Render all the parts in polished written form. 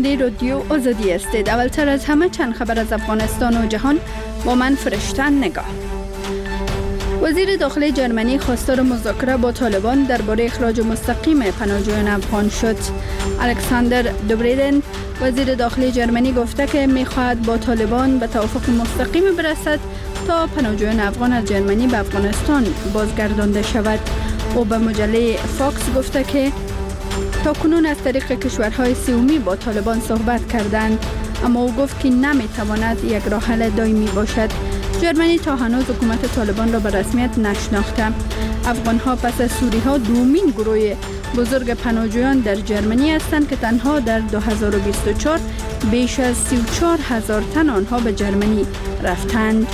شنونده رادیو آزادی هستید. اولتر از همه چند خبر از افغانستان و جهان با من فرشتن نگاه. وزیر داخلی جرمنی خواستار مذاکره با طالبان درباره اخراج مستقیم پناهجویان افغان شد. الکساندر دوبریدن وزیر داخلی جرمنی گفته که می‌خواهد با طالبان به توافق مستقیم برسد تا پناهجویان افغان از جرمنی به افغانستان بازگردانده شود. او به مجله فاکس گفته که تاکنون از طریق کشورهای سومی با طالبان صحبت کردند، اما او گفت که نمیتواند یک راه حل دائمی باشد. جرمنی تا هنوز حکومت طالبان را به رسمیت نشناخته. افغانها پس از سوری‌ها دومین گروه بزرگ پناهجویان در جرمنی هستند که تنها در 2024 بیش از 34,000 تن آنها به جرمنی رفتند.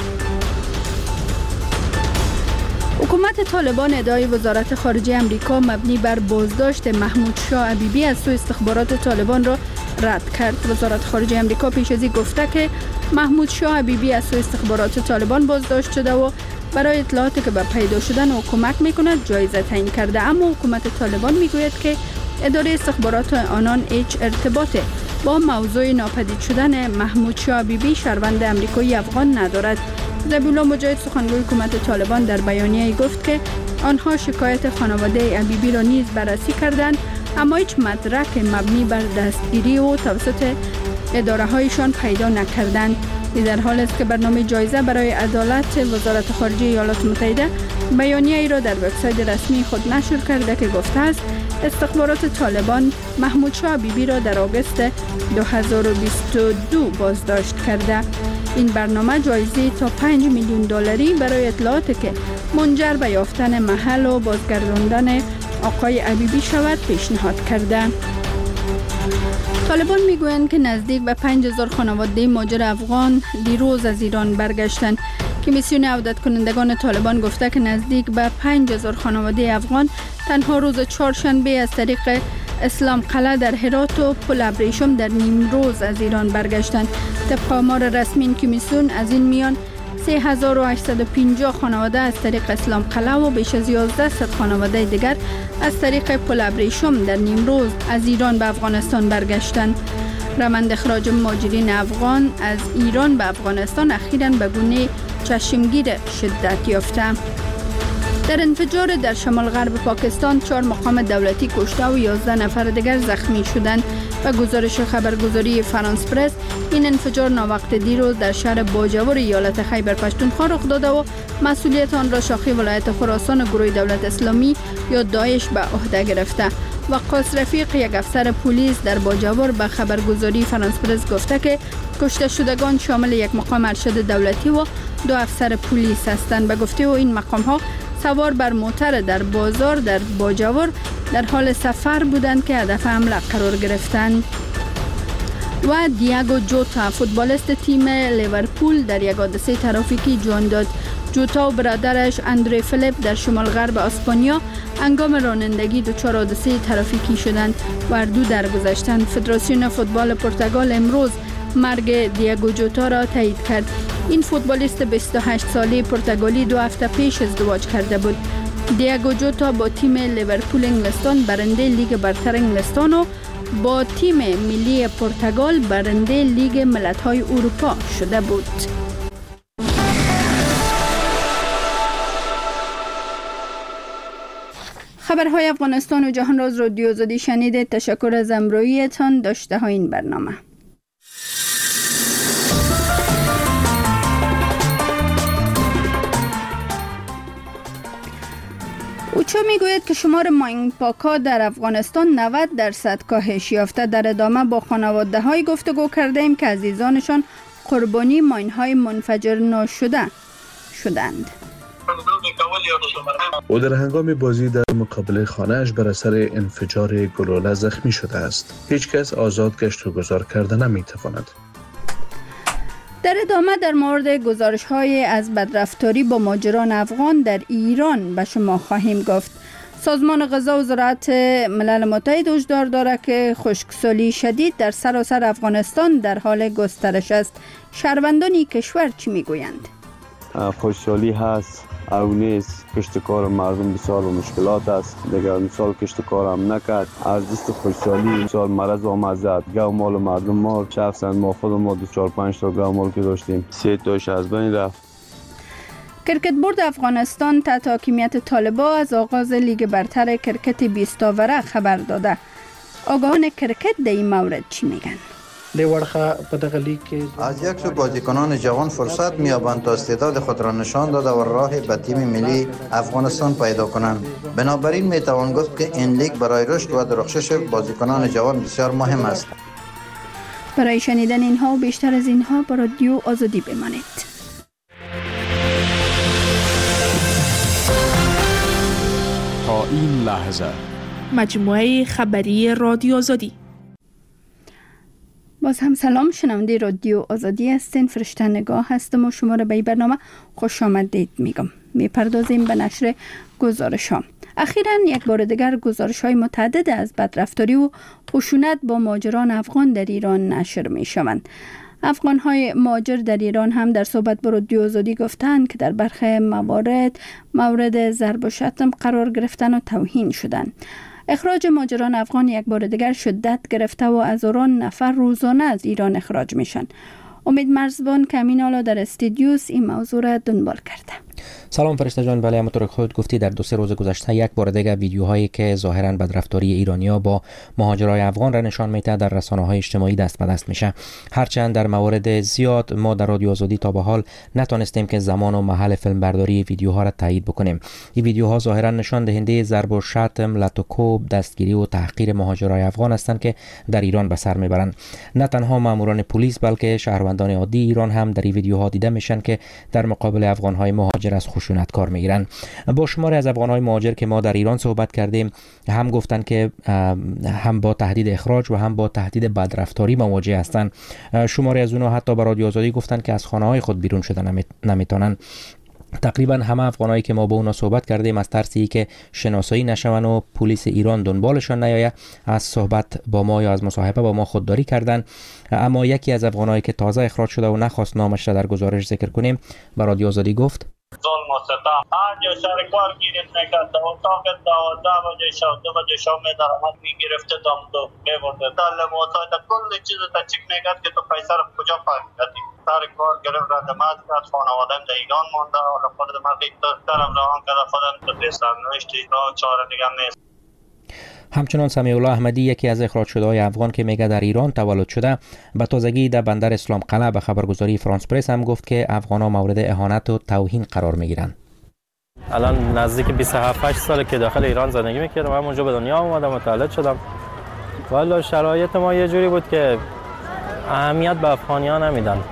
حکومت طالبان ادعای وزارت خارجه امریکا مبنی بر بازداشت محمود شاه حبیبی از سوی استخبارات طالبان را رد کرد. وزارت خارجه امریکا پیش از این گفته که محمود شاه حبیبی از سوی استخبارات طالبان بازداشت شده و برای اطلاعاتی که به پیدا شدن او کمک میکند جایزه تعیین کرده، اما حکومت طالبان میگوید که اداره استخبارات آنان هیچ ارتباط با موضوع ناپدید شدن محمود شاه حبیبی شهروند امریکایی افغان ندارد. ذبیحالله مجاهد سخنگوی حکومت طالبان در بیانیه‌ای گفت که آنها شکایت خانواده حبیبی را نیز بررسی کردند، اما هیچ مدرک مبنی بر دستگیری او توسط اداره‌هایشان پیدا نکردند. این در حال است که برنامه جایزه برای عدالت وزارت خارجه ایالات متحده بیانیه‌ای را در وبسایت رسمی خود نشر کرده که گفته است استخبارات طالبان محمود شاه حبیبی را در آگوست 2022 بازداشت کرده. این برنامه جایزه تا 5 میلیون دلاری برای اطلاعاتی که منجر به یافتن محل و بازگرداندن آقای حبیبی شود پیشنهاد کرده. طالبان میگویند که نزدیک به 5000 خانواده مهاجر افغان دیروز از ایران برگشتند. کمیسیون عودت کنندگان طالبان گفته که نزدیک به 5000 خانواده افغان تنها روز چهارشنبه از طریق اسلام قلعه در هرات و پل ابریشم در نیمروز از ایران برگشتند. طبق آمار رسمی این کمیسیون از این میان 3850 خانواده از طریق اسلام قلعه و بیش از 1100 خانواده دیگر از طریق پل ابریشم در نیمروز از ایران به افغانستان برگشتند. روند اخراج مهاجرین افغان از ایران به افغانستان اخیراً به گونه چشمگیر شدت یافته. در انفجار در شمال غرب پاکستان 4 مقام دولتی کشته و 11 نفر دیگر زخمی شدند. و گزارش خبرگزاری فرانس پرس این انفجار ناوقت دیروز در شهر باجور ایالت خیبر پختونخوا رخ داده و مسئولیت آن را شاخه ولایت خراسان گروه دولت اسلامی یا داعش به عهده گرفته. وقاص رفیق یک افسر پلیس در باجور به خبرگزاری فرانس پرس گفته که کشته شدگان شامل یک مقام ارشد دولتی و 2 افسر پلیس هستند. به گفته او این مقام ها سوار بر موتر در بازار در باجور در حال سفر بودند که هدف حمله قرار گرفتند. و دیاگو جوتا فوتبالیست تیم لیورپول در یک حادثه ترافیکی جان داد. جوتا و برادرش اندره فیلیپ در شمال غرب اسپانیا هنگام رانندگی دچار حادثه ترافیکی شدند و هر دو درگذشتند. فدراسیون فوتبال پرتغال امروز مرگ دیاگو جوتا را تایید کرد. این فوتبالیست 28 ساله پرتغالی 2 هفته پیش ازدواج کرده بود. دیاگو جوتا با تیم لیورپول انگلستان برنده لیگ برتر انگلستان و با تیم ملی پرتغال برنده لیگ ملت‌های اروپا شده بود. خبرهای افغانستان و جهان را از رادیو آزادی شنیدید. تشکر از همراهیتان. داشته های این برنامه. اوچا میگوید که شمار ماین پاک‌ها در افغانستان 90% کاهش یافته. در ادامه با خانواده های گفتگو کرده ایم که عزیزانشان قربانی ماین های منفجر ناشده شدند. او در هنگام بازی در مقابل خانه‌اش بر اثر انفجار گلوله زخمی شده است. هیچ کس آزاد گشت و گذار کرده نمی‌تواند. در ادامه در مورد گزارش‌های از بدرفتاری با مهاجران افغان در ایران به شما خواهیم گفت. سازمان غذا و زراعت ملل متحد هشدار دارد که خشکسالی شدید در سراسر افغانستان در حال گسترش است. شهروندان کشور چی میگویند؟ خشکسالی هست، او نیست. کشت کار مردم بسیار و مشکلات است. دیگر مثال کشت کار هم نکرد، از دست خوشحالی مثال مرض آمد زد، گاو مال مردم ما شخصا ما خود ما 4-5 تا گاو مال که داشتیم 3 تاش از بین رفت. کرکت بورد افغانستان تحت حاکمیت طالبان از آغاز لیگ برتر کرکت 20 اوره خبر داده. آگاهان کرکت در این مورد چی میگن؟ از یک سو بازیکنان جوان فرصت می‌یابند تا استعداد خود را نشان داده و راه به تیم ملی افغانستان پیدا کنند. بنابراین میتوان گفت که این لیگ برای رشد و درخشش بازیکنان جوان بسیار مهم است. برای شنیدن اینها و بیشتر از اینها با رادیو آزادی بمانید. تا این لحظه مجموعه خبری رادیو آزادی. باز هم سلام، شنونده رادیو آزادی هستین. فرشته نگاه هستم و شما را به این برنامه خوش آمدید میگم. میپردازیم به نشر گزارش ها. اخیراً یک بار دیگر گزارش های متعدد از بدرفتاری و خشونت با مهاجران افغان در ایران نشر می شوند. افغان های مهاجر در ایران هم در صحبت با رادیو آزادی گفتند که در برخی موارد مورد ضرب و شتم قرار گرفتن و توهین شدند. اخراج مهاجران افغان یک بار دیگر شدت گرفته و هزاران نفر روزانه از ایران اخراج میشن. امید مرزبان که امین حالا در استودیوس این موضوع را دنبال کرده. سلام فرشته جان. بله، همونطور که خودت گفتی در 2-3 روز گذشته یک بار دیگه ویدیوهایی که ظاهرا بدرفتاری ایرانیا با مهاجرای افغان را نشان میده در رسانه‌های اجتماعی دست به دست میشه. هرچند در موارد زیاد ما در رادیو آزادی تا به حال نتونستیم که زمان و محل فیلمبرداری ویدیوها را تایید بکنیم. این ویدیوها ظاهرا نشان دهنده ضرب و شتم، لط و کوب، دستگیری و تحقیر مهاجرای افغان هستند که در ایران به سر میبرند. نه تنها ماموران پلیس بلکه شهروندان عادی ایران هم در این ویدیوها دیده میشن که در مقابل افغان‌های مهاجر از خشونت کار میگیرن. با شماری از افغان‌های مهاجر که ما در ایران صحبت کردیم هم گفتن که هم با تهدید اخراج و هم با تهدید بدرفتاری مواجه هستند. شماری از اونها حتی به رادیو آزادی گفتن که از خانه‌های خود بیرون شدن نمیتونن. تقریبا همه افغانایی که ما با اونا صحبت کردیم از ترسی که شناسایی نشون و پلیس ایران دنبالشان نیاید از صحبت با ما یا از مصاحبه با ما خودداری کردن. اما یکی از افغانایی که تازه اخراج شده و نخواست نامش را در گزارش ذکر کنیم به رادیو آزادی گفت: ظلم و ستم هر جا سر کار گیرت نکرد تا اتاق 12 بجه شب 2 بجه شب می‌دارم میگرفته دام دو می‌برده تعلیمات کل چیز تا چک میکرد که تو پیسه رو کجا پرداختی. سر کار گرفت رندمات کرد، خانواده‌ام در ایران مونده. حالا خودم دارم راه کرده خودم تو پیسم نوشتی راه چاره دیگه نیست. همچنان سمیع الله احمدی یکی از اخراج شده‌های افغان که میگه در ایران تولد شده به تازگی در بندر اسلام قلعه به خبرگزاری فرانس پرس هم گفت که افغان‌ها مورد اهانت و توهین قرار میگیرن. الان نزدیک 27-8 ساله که داخل ایران زندگی میکردم. همونجا به دنیا اومدم، متولد شدم. والا شرایط ما یه جوری بود که اهمیت به افغانی‌ها نمیدن.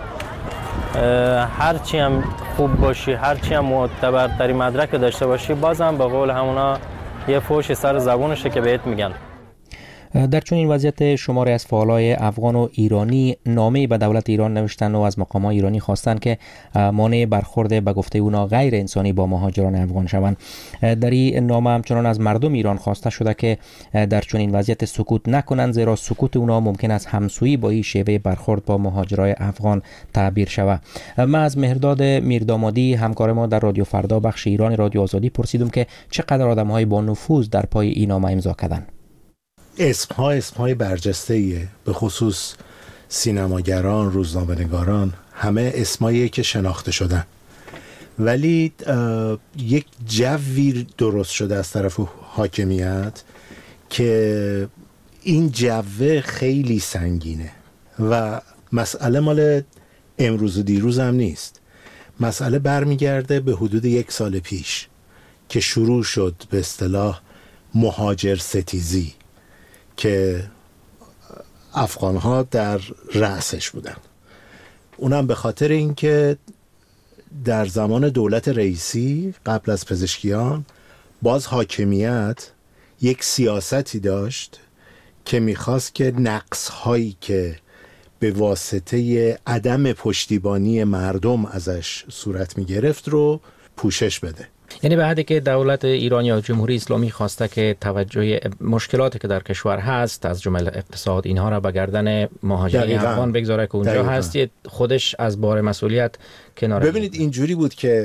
هرچی هم خوب باشی، هرچی هم معتبرترین مدرک داشته باشی، بازم به قول همونا یه فوش سر زبونشه که بهت میگن. در چون این وضعیت شماری از فعالای افغان و ایرانی نامه به دولت ایران نوشتن و از مقامات ایرانی خواستن که مانع برخورد به گفته اونا غیر انسانی با مهاجران افغان شوند. در این نامه همچنان از مردم ایران خواسته شده که در چون این وضعیت سکوت نکنند، زیرا سکوت اونا ممکن است همسویی با این شیوه برخورد با مهاجرای افغان تعبیر شود. من از مهرداد میردامادی همکار ما در رادیو فردا بخش ایران رادیو آزادی پرسیدم که چقدر آدم‌های با نفوذ در پای این نامه امضا کردند. اسمهای برجسته‌ایه، به خصوص سینماگران، روزنامه‌نگاران، همه اسمایی که شناخته شدن، ولی یک جوی درست شده از طرف حاکمیت که این جوه خیلی سنگینه و مسئله مال امروز و دیروز هم نیست. مسئله برمیگرده به حدود 1 سال پیش که شروع شد به اصطلاح مهاجر ستیزی که افغان‌ها در رأسش بودن. اونم به خاطر اینکه در زمان دولت رئیسی قبل از پزشکیان باز حاکمیت یک سیاستی داشت که میخواست که نقص‌هایی که به واسطه عدم پشتیبانی مردم ازش صورت میگرفت رو پوشش بده. یعنی به حدی که دولت ایران یا جمهوری اسلامی خواسته که توجه مشکلاتی که در کشور هست از جمله اقتصاد اینها را به گردن مهاجرین افغان بگذاره که اونجا هست، خودش از بار مسئولیت کنار. ببینید اینجوری بود که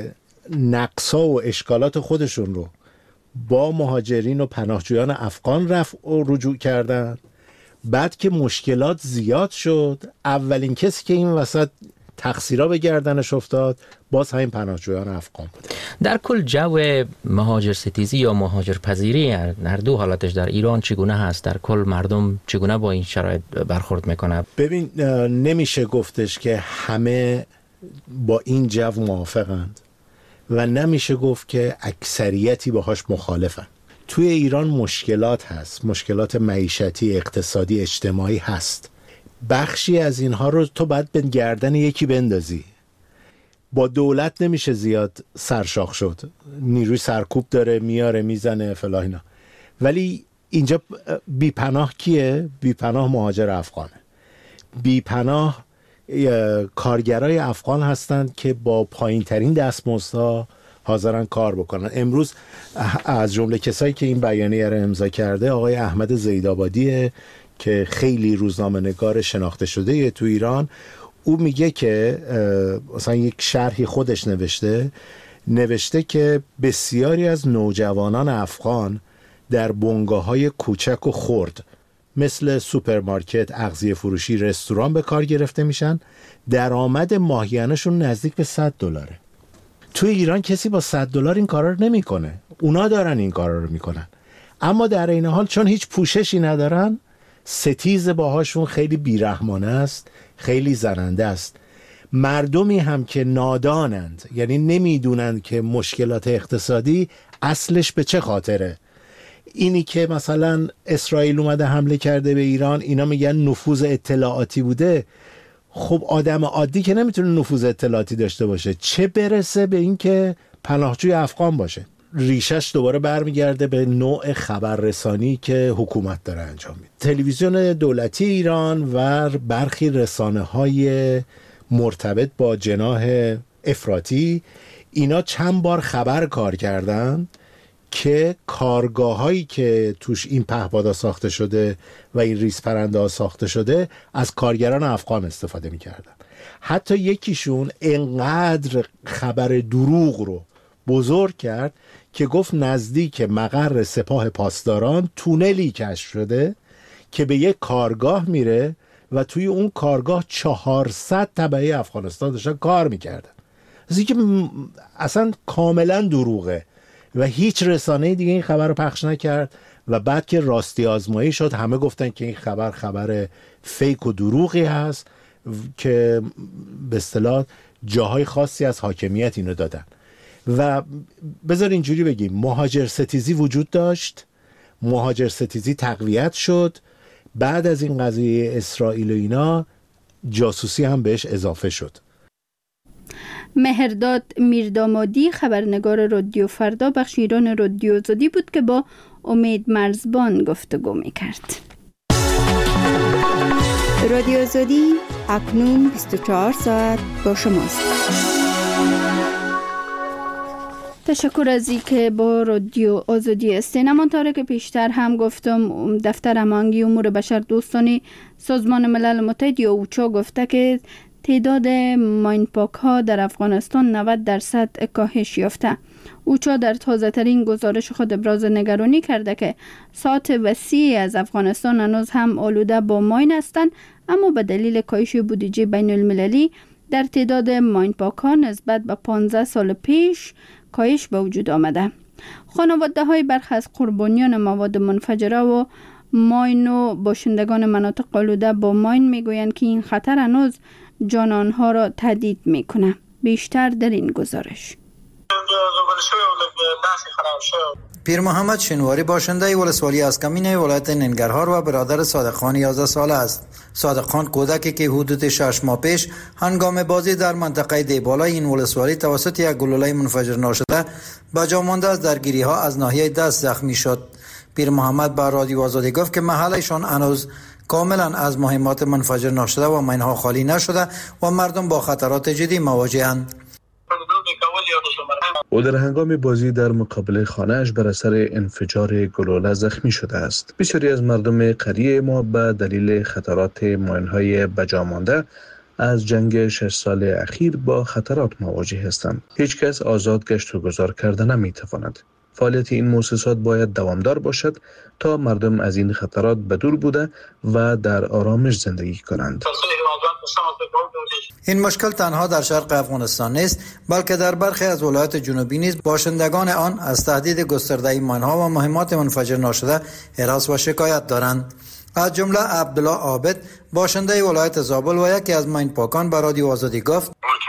نقصا و اشکالات خودشون رو با مهاجرین و پناهجویان افغان رفع و رجوع کردن. بعد که مشکلات زیاد شد، اولین کسی که این وسط تقصیرها به گردنش افتاد باز همین پناهجویان افغان بود. در کل جو مهاجر ستیزی یا مهاجر پذیری هر دو حالتش در ایران چگونه هست؟ در کل مردم چگونه با این شرایط برخورد میکنه؟ ببین، نمیشه گفتش که همه با این جو موافقند و نمیشه گفت که اکثریتی باهاش مخالفن. توی ایران مشکلات هست، مشکلات معیشتی، اقتصادی، اجتماعی هست. بخشی از اینها رو تو باید به گردن یکی بندازی. با دولت نمیشه زیاد سرشاخ شد، نیروی سرکوب داره، میاره میزنه فلا اینا. ولی اینجا بیپناه کیه؟ بیپناه مهاجر افغانه. بیپناه کارگرای افغان هستند که با پایین ترین دستمزدها حاضرن کار بکنن. امروز از جمله کسایی که این بیانیه رو امضا کرده آقای احمد زیدآبادیه که خیلی روزنامه‌نگار شناخته شده تو ایران. او میگه که مثلا یک شرحی خودش نوشته که بسیاری از نوجوانان افغان در بنگاه‌های کوچک و خرد مثل سوپرمارکت، اغذیه فروشی، رستوران به کار گرفته میشن. درآمد ماهیانه‌شون نزدیک به $100. توی ایران کسی با $100 این کارا رو نمیکنه. اونا دارن این کارا رو میکنن. اما در این حال چون هیچ پوششی ندارن، ستیز باهاشون خیلی بیرحمانه است، خیلی زننده است. مردمی هم که نادانند، یعنی نمیدونند که مشکلات اقتصادی اصلش به چه خاطره. اینی که مثلا اسرائیل اومده حمله کرده به ایران، اینا میگن نفوذ اطلاعاتی بوده. خب آدم عادی که نمیتونه نفوذ اطلاعاتی داشته باشه، چه برسه به این که پناهجوی افغان باشه. ریشش دوباره برمیگرده به نوع خبررسانی که حکومت داره انجام میده. تلویزیون دولتی ایران و برخی رسانه‌های مرتبط با جناح افراطی اینا چند بار خبر کار کردن که کارگاه‌هایی که توش این پهپادها ساخته شده و این ریزپرنده‌ها ساخته شده از کارگران افغان استفاده می‌کردن. حتی یکیشون انقدر خبر دروغ رو بزرگ کرد که گفت نزدیک مقر سپاه پاسداران تونلی کشف شده که به یک کارگاه میره و توی اون کارگاه 400 تبعه افغانستان داشتن کار میکردن. از اینکه اصلا کاملا دروغه و هیچ رسانه دیگه این خبر رو پخش نکرد و بعد که راستی آزمایی شد همه گفتن که این خبر فیک و دروغی هست که به اصطلاح جاهای خاصی از حاکمیت اینو دادن. و بذار اینجوری بگیم، مهاجر ستیزی وجود داشت، مهاجر ستیزی تقویت شد، بعد از این قضیه اسرائیل و اینا جاسوسی هم بهش اضافه شد. مهرداد میردامادی خبرنگار رادیو فردا بخش ایران رادیو آزادی بود که با امید مرزبان گفتگو میکرد. رادیو آزادی اکنون 24 ساعت با شماست. تشکر از اینکه با رادیو آزادی هستین. همانطور که پیشتر هم گفتم، دفتر هماهنگی امور بشر دوستانه سازمان ملل متحد یا اوچا گفته که تعداد ماین پاک ها در افغانستان 90% کاهش یافته. اوچا در تازه ترین گزارش خود ابراز نگرانی کرده که ساحت وسیعی از افغانستان هنوز هم آلوده با ماین هستند، اما به دلیل کاهش بودجه بین المللی در تعداد ماین پاک ها نسبت به 15 سال پیش کاهش به وجود آمده. خانواده های برخی از قربانیان مواد منفجره و ماین و باشندگان مناطق آلوده با ماین میگویند که این خطر هنوز جان آنها را تهدید میکنه. بیشتر در این گزارش. پیر محمد شنواری باشنده ولسوالی اسکامین ولایت ننگرهار و برادر صادق خان 11 ساله است. صادق خان کودکی که حدود 6 ماه پیش هنگام بازی در منطقه دیبالای این ولسوالی توسط یک گلوله منفجر ناشده به جا مانده از درگیری ها از ناحیه دست زخمی شد. پیر محمد با رادیو آزادی گفت که محلشان هنوز کاملا از مهمات منفجر ناشده و ماین‌ها خالی نشده و مردم با خطرات جدی مواجه‌اند. او در هنگام بازی در مقابل خانه‌اش بر اثر انفجار گلوله زخمی شده است. بسیاری از مردم قریه ما به دلیل خطرات ماین‌های بجا مانده از جنگ 6 سال اخیر با خطرات مواجه هستند. هیچ کس آزاد گشت و گذار کرده نمیتواند. فعالیت این مؤسسات باید دوامدار باشد تا مردم از این خطرات بدور بوده و در آرامش زندگی کنند. این مشکل تنها در شرق افغانستان نیست، بلکه در برخی از ولایات جنوبی نیز باشندگان آن از تهدید گسترده ماین‌ها و مهمات منفجر ناشده هراس و شکایت دارند. از جمله عبدالله عابد باشنده ولایت زابل و یکی از ماین پاکان به رادیو آزادی گفت: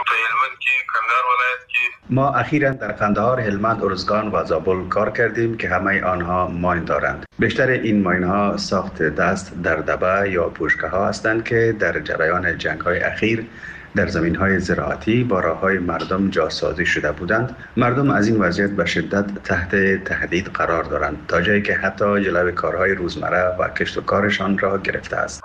ما اخیراً در قندهار، هلمند، ارزگان و زابل کار کردیم که همه آنها ماین دارند. بیشتر این ماین ها ساخت دست در دبه یا پوشکه ها هستند که در جریان جنگ های اخیر در زمین های زراعتی با راه های مردم جاسازی شده بودند. مردم از این وضعیت به شدت تحت تهدید قرار دارند، تا جایی که حتی جلوی کارهای روزمره و کشت و کارشان را گرفته است.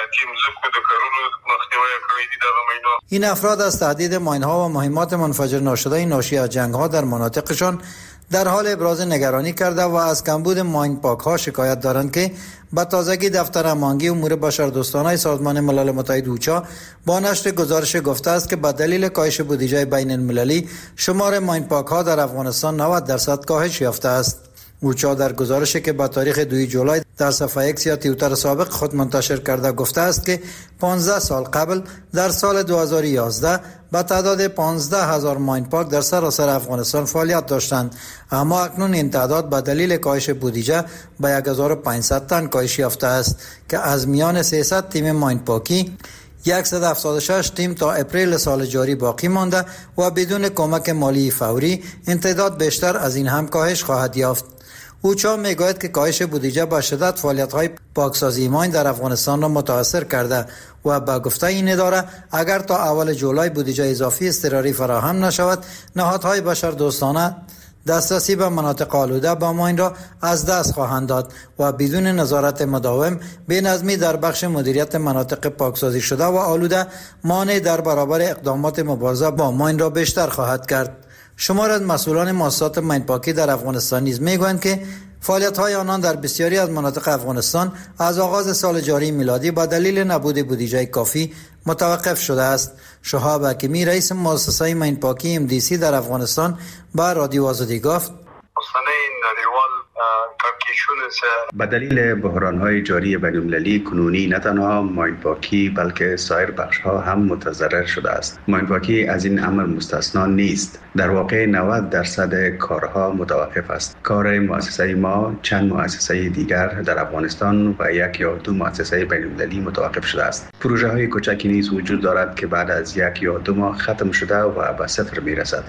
این افراد از تهدید ماین‌ها و مهمات منفجر ناشده ناشی از جنگ‌ها در مناطقشان در حال ابراز نگرانی کرده و از کمبود ماین پاک‌ها شکایت دارند که به تازگی دفتر امانگی امور بشردوستانه سازمان ملل متحد اوچا با نشر گزارش گفته است که به دلیل کاهش بودجه بین المللی شمار ماین پاک‌ها در افغانستان 90% کاهش یافته است. اوچا در گزارشی که با تاریخ 2 جولای در صفحه ایکس یا توییتر سابق خود منتشر کرده گفته است که 15 سال قبل در سال 2011 به تعداد 15,000 ماین پاک در سراسر افغانستان فعالیت داشتند، اما اکنون این تعداد به دلیل کاهش بودجه به 1500 تن کاهش یافته است که از میان 300 تیم ماین پاکی 176 تیم تا اپریل سال جاری باقی مانده و بدون کمک مالی فوری این تعداد بیشتر از این هم کاهش خواهد یافت. اوچا میگوید که کاهش بودجه با شدت فعالیت‌های پاکسازی ماین در افغانستان را متاثر کرده و با گفته این اداره اگر تا اول جولای بودجه اضافی اضطراری فراهم نشود، نهادهای بشردوستانه دسترسی به مناطق آلوده با ماین را از دست خواهند داد و بدون نظارت مداوم بی‌نظمی در بخش مدیریت مناطق پاکسازی شده و آلوده مانع در برابر اقدامات مبارزه با ماین را بیشتر خواهد کرد. شمار از مسئولان مؤسسات ماین پاکی در افغانستان نیز میگویند که فعالیت‌های آنان در بسیاری از مناطق افغانستان از آغاز سال جاری میلادی با دلیل نبود بودجه کافی متوقف شده است. شهاب حکیمی رئیس مؤسسه ماین پاکی MDC در افغانستان با رادیو آزادی گفت: به دلیل بحران‌های جاری بین‌المللی کنونی نه تنها ماین پاکی بلکه سایر بخش‌ها هم متضرر شده است. ماین پاکی از این امر مستثنا نیست. در واقع 90% کارها متوقف است. کار مؤسسه ما، چند مؤسسه دیگر در افغانستان و 1 یا 2 مؤسسه بین‌المللی متوقف شده است. پروژه‌های کوچکی نیز وجود دارد که بعد از 1 یا 2 ماه ختم شده و به صفر می‌رسد.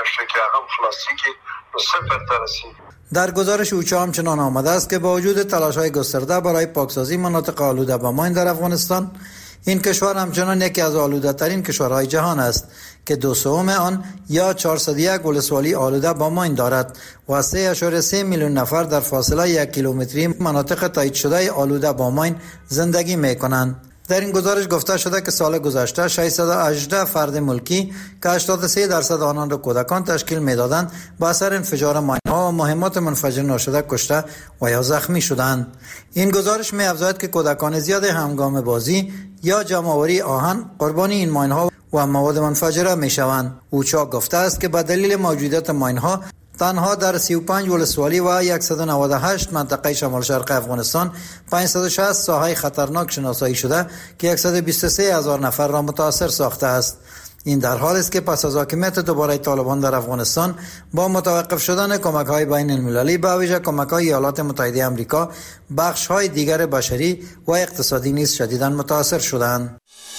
در گزارش اوچا همچنان آمده است که با وجود تلاش‌های گسترده برای پاکسازی مناطق آلوده با ماین در افغانستان، این کشور همچنان یکی از آلوده‌ترین کشورهای جهان است که 2/3 آن یا 401 ولسوالی آلوده با ماین دارد و 3.3 میلیون نفر در فاصله 1 کیلومتری مناطق تایید شده آلوده با ماین زندگی می‌کنند. در این گزارش گفته شده که سال گذشته 618 فرد ملکی که 83% آنان را کودکان تشکیل می‌دادند با اثر انفجار ماین‌ها و مهمات منفجر ناشده کشته و یا زخمی شدند. این گزارش می‌افزاید که کودکان زیاد هنگام بازی یا جمع‌آوری آهن قربانی این ماین‌ها و مواد منفجره می‌شوند. اوچا گفته است که به دلیل موجودیت ماین‌ها تنها در 35 ولسوالی و 198 منطقه شمال شرق افغانستان 560 ساحه خطرناک شناسایی شده که 123,000 نفر را متاثر ساخته است. این در حالی است که پس از حاکمیت دوباره طالبان در افغانستان با متوقف شدن کمک‌های بین المللی به ویژه کمک‌های ایالات متحده آمریکا، بخش‌های دیگر بشری و اقتصادی نیز شدیداً متاثر شدند.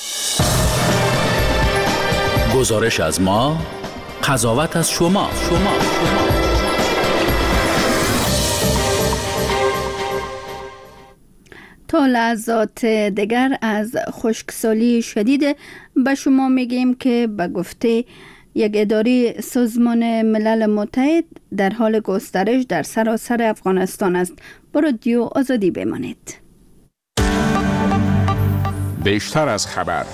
گزارش از ما، قضاوت از شما. تا لحظات دیگر از خشکسالی شدید به شما میگیم که به گفته یک اداره سازمان ملل متحد در حال گسترش در سراسر افغانستان است. با رادیو آزادی بمانید. بیشتر از خبر.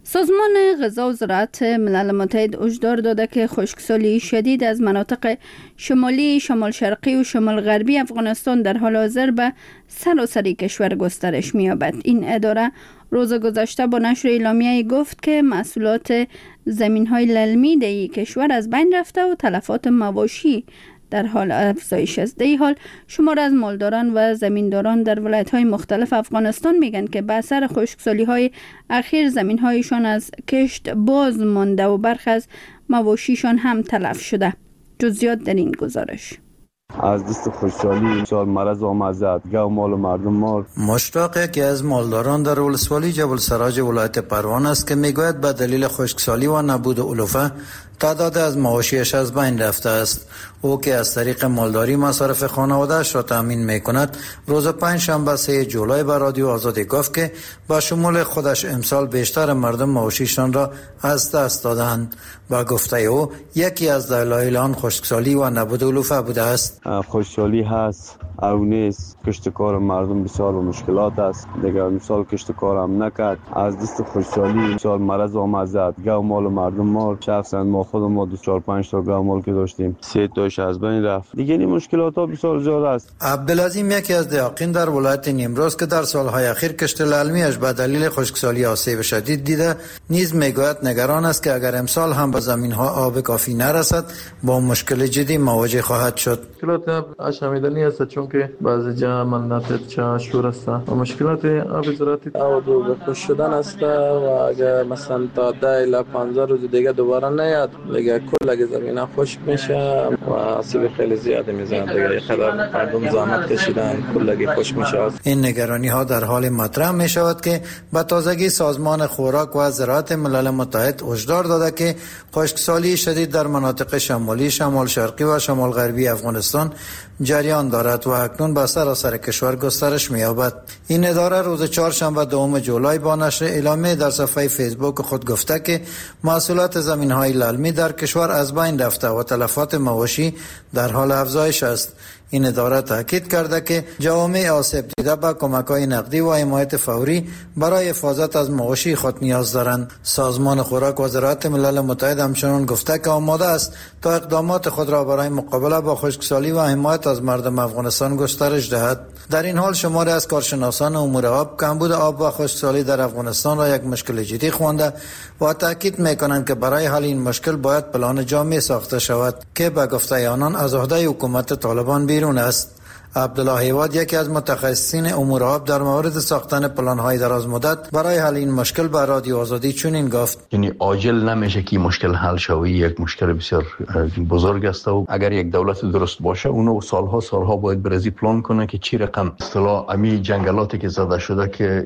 سازمان غذا و زراعت ملل متحد هشدار داده که خشکسالی شدید از مناطق شمالی، شمال شرقی و شمال غربی افغانستان در حال حاضر به سراسر کشور گسترش می‌یابد. این اداره روز گذشته با نشر اعلامیه گفت که محصولات زمین‌های للمی در این کشور از بین رفته و تلفات مواشی در حال افزایش است. در این حال شمار از مالداران و زمینداران در ولایت‌های مختلف افغانستان میگن که به اثر خشکسالی‌های اخیر زمین‌هایشان از کشت باز مانده و برخی از مواشیشان هم تلف شده. جزئیات در این گزارش. از دست خشکسالی سال مرض آمد زد گاو مال مردم مال. مشتاق یکی از مالداران در ولسوالی جبل سراج ولایت پروان است که میگوید به دلیل خشکسالی و نبود علوفه تعداد از مواشیش از بین رفته است. او که از طریق مالداری مصارف خانواده‌اش را تامین می‌کند روز پنجشنبه 3 جولای به رادیو آزادی گفت که با شمول خودش امسال بیشتر مردم مواشیشان را از دست دادند. با گفته او یکی از دلایل آن خشکسالی و نبود علوفه بوده است. خشکسالی هست او نیست، کشتکار مردم بسیار و مشکلات است. دیگر مثال کشتکار هم نکرد، از دست خشکسالی مثال مرض آمد زد گاو مال مردم مال. شخصا ما خودم ما 4-5 تا گاو مال که داشتیم 3 تاش از بین رفت. دیگه این مشکلات ها بسیار زیاد است. عبدالعظیم یکی از دیاقین در ولایت نیمروز که در سالهای اخیر کشت للمیش به دلیل خشکسالی آسیب شدید دیده نیز میگوید نگران است که اگر امسال هم به زمین ها آب کافی نرسد با مشکل جدی مواجه خواهد شد. مشکلات اشامیدنی است چون که بعضی جا مناطق چا شور است و مشکلات آب زراعتی آب دو بخش شدن است و اگر مثلا تا 10 الی 15 روز دیگه دوباره نیاد دیگه کل اگه زمین خشک میشه و آسیب خیلی زیاد میزنه دیگه. خیلی مردم زحمت کشیدن کل اگه خشک میشه. این نگرانی ها در حال مطرح می شود که به تازگی سازمان خوراک و زراعت ملل متحد هشدار داده که خشکسالی شدید در مناطق شمالی، شمال شرقی و شمال غربی افغانستان جریان دارد و اکنون به سراسر کشور گسترش می‌یابد. این اداره روز چهارشنبه 2 جولای با نشر اعلامیه در صفحه فیسبوک خود گفته که محصولات زمین‌های للمی در کشور از بین رفته و تلفات مواشی در حال افزایش است. این اداره تاکید کرده که جوامع آسیب دیده به کمک‌های نقدی و حمایت فوری برای حفاظت از مواشی خود نیاز دارند. سازمان خوراک و زراعت ملل متحد همچنین گفته که آماده است تا اقدامات خود را برای مقابله با خشکسالی و حمایت از مردم افغانستان گسترش دهد. در این حال شماری از کارشناسان امور آب کمبود آب و خشکسالی در افغانستان را یک مشکل جدی خوانده و تاکید می‌کنند که برای حل این مشکل باید پلان جامع ساخته شود که به گفته آنان از عهده حکومت طالبان بیرون است. عبدالله هیواد یکی از متخصصین امور آب در مورد ساختن پلان‌های دراز مدت برای حل این مشکل به رادیو آزادی چنین گفت: یعنی عاجل نمیشه که مشکل حل شود، یک مشکل بسیار بزرگ است و اگر یک دولت درست باشه اونو سالها باید برزی پلان کنه که چی رقم اصطلاح امی جنگلاتی که زده شده که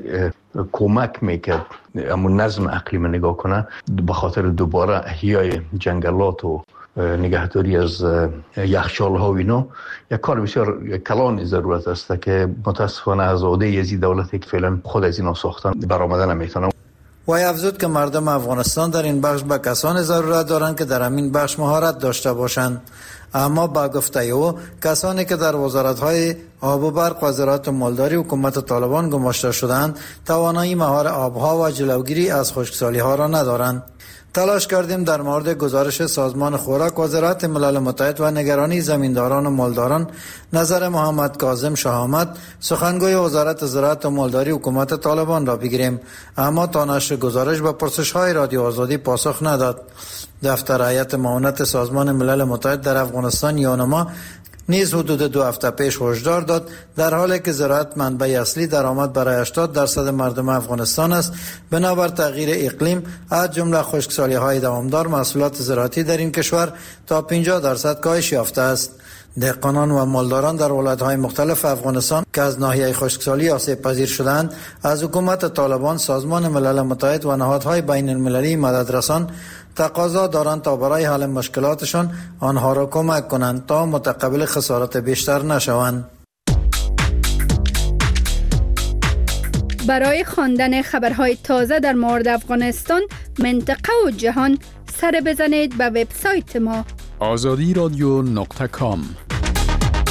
کمک میکرد اما نظم اقلیم نگاه کنه به خاطر دوباره احیای جنگلات و نگهداری از یخچال ها و اینا یک کار بسیار کلان ضرورت است که متاسفانه از عهده یزی دولتی که فعلا خود از اینا ساختن برآمده نمیتونه. و افزود که مردم افغانستان در این بخش به کسان ضرورت دارند که در همین بخش مهارت داشته باشند. اما با گفته او کسانی که در وزارت‌های آب و برق و زراعت و مالداری حکومت طالبان گماشته شدند توانایی مهار آبها و جلوگیری از خشکسالی‌ها را ندارند. تلاش کردیم در مورد گزارش سازمان خوراک و زراعت ملل متحد و نگرانی زمینداران و مالداران نظر محمد کاظم شهامت سخنگوی وزارت زراعت و مالداری حکومت طالبان را بگیریم، اما تا نشر گزارش به پرسش‌های رادیو آزادی پاسخ نداد. دفتر هیئت معاونت سازمان ملل متحد در افغانستان یونما نیز حدود 2 هفته پیش هشدار داد در حالی که زراعت منبع اصلی درآمد برای 80% مردم افغانستان است، بنابر تغییر اقلیم از جمله خشکسالی‌های دوامدار محصولات زراعتی در این کشور تا 50% کاهش یافته است. دهقانان و مالداران در ولایت‌های مختلف افغانستان که از ناحیه خشکسالی آسیب پذیر شدند از حکومت طالبان، سازمان ملل متحد و نهادهای بین المللی مددرسان تقاضا دارند تا برای حل مشکلاتشان آنها را کمک کنند تا متقبل خسارت بیشتر نشوند. برای خواندن خبرهای تازه در مورد افغانستان، منطقه و جهان سر بزنید به وبسایت ما azadiradyo.com.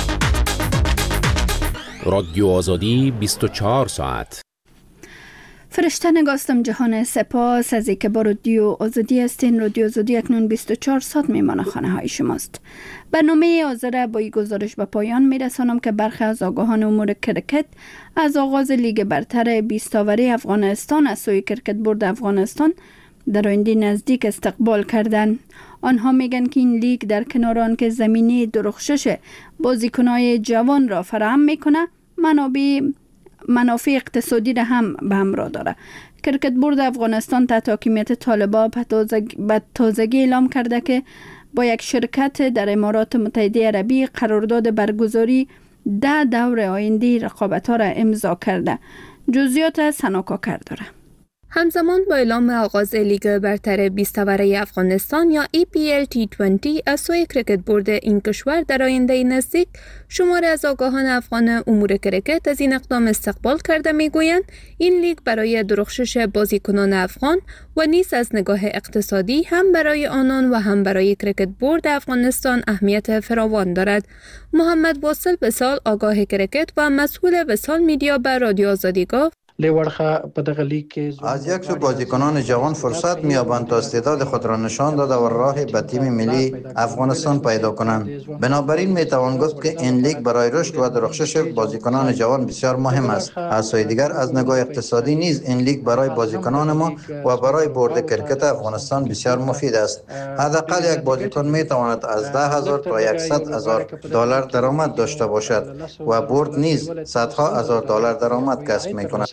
رادیو آزادی 24 ساعت. فرشته نگاستم جهان، سپاس از اینکه با رادیو آزادی هستین. رادیو آزادی اکنون 24 ساعت میمان خانه های شماست. برنامه آذر با این گزارش به پایان میرسانم که برخی از آگاهان امور کرکت از آغاز لیگ برتر 20 آوری افغانستان از سوی کرکت بورد افغانستان در آینده نزدیک استقبال کردند. آنها میگن که این لیگ در کنار آن که زمینه درخشش بازیکنای جوان را فراهم میکنه، منافع اقتصادی را هم به همراه داره. کرکت بورد افغانستان تحت حاکمیت طالبان به تازگی اعلام کرده که با یک شرکت در امارات متحده عربی قرارداد برگزاری 10 دور آینده رقابت‌ها را امضا کرده. جزئیات از سناکا داره. همزمان با اعلام آغاز لیگ برتر 20 آوره افغانستان یا EPL T20 از سوی کرکت بورد این کشور در آینده نزدیک، شماری از آگاهان افغان امور کرکت از این اقدام استقبال کرده میگویند این لیگ برای درخشش بازیکنان افغان و نیز از نگاه اقتصادی هم برای آنان و هم برای کرکت بورد افغانستان اهمیت فراوان دارد. محمد واصل بسال آگاه کرکت و مسئول بسال میدیا بر رادیو آزادی گفت از یک سو بازیکنان جوان فرصت می‌یابند تا استعداد خود را نشان داده و راه به تیم ملی افغانستان پیدا کنند. بنابراین میتوان گفت که این لیگ برای رشد و درخشش بازیکنان جوان بسیار مهم است. از سوی دیگر از نگاه اقتصادی نیز این لیگ برای بازیکنان ما و برای بورد کرکت افغانستان بسیار مفید است. حداقل یک بازیکن میتواند از 10,000 تا 100,000 دلار درآمد داشته باشد و بورد نیز صدها هزار دلار درآمد کسب می‌کند.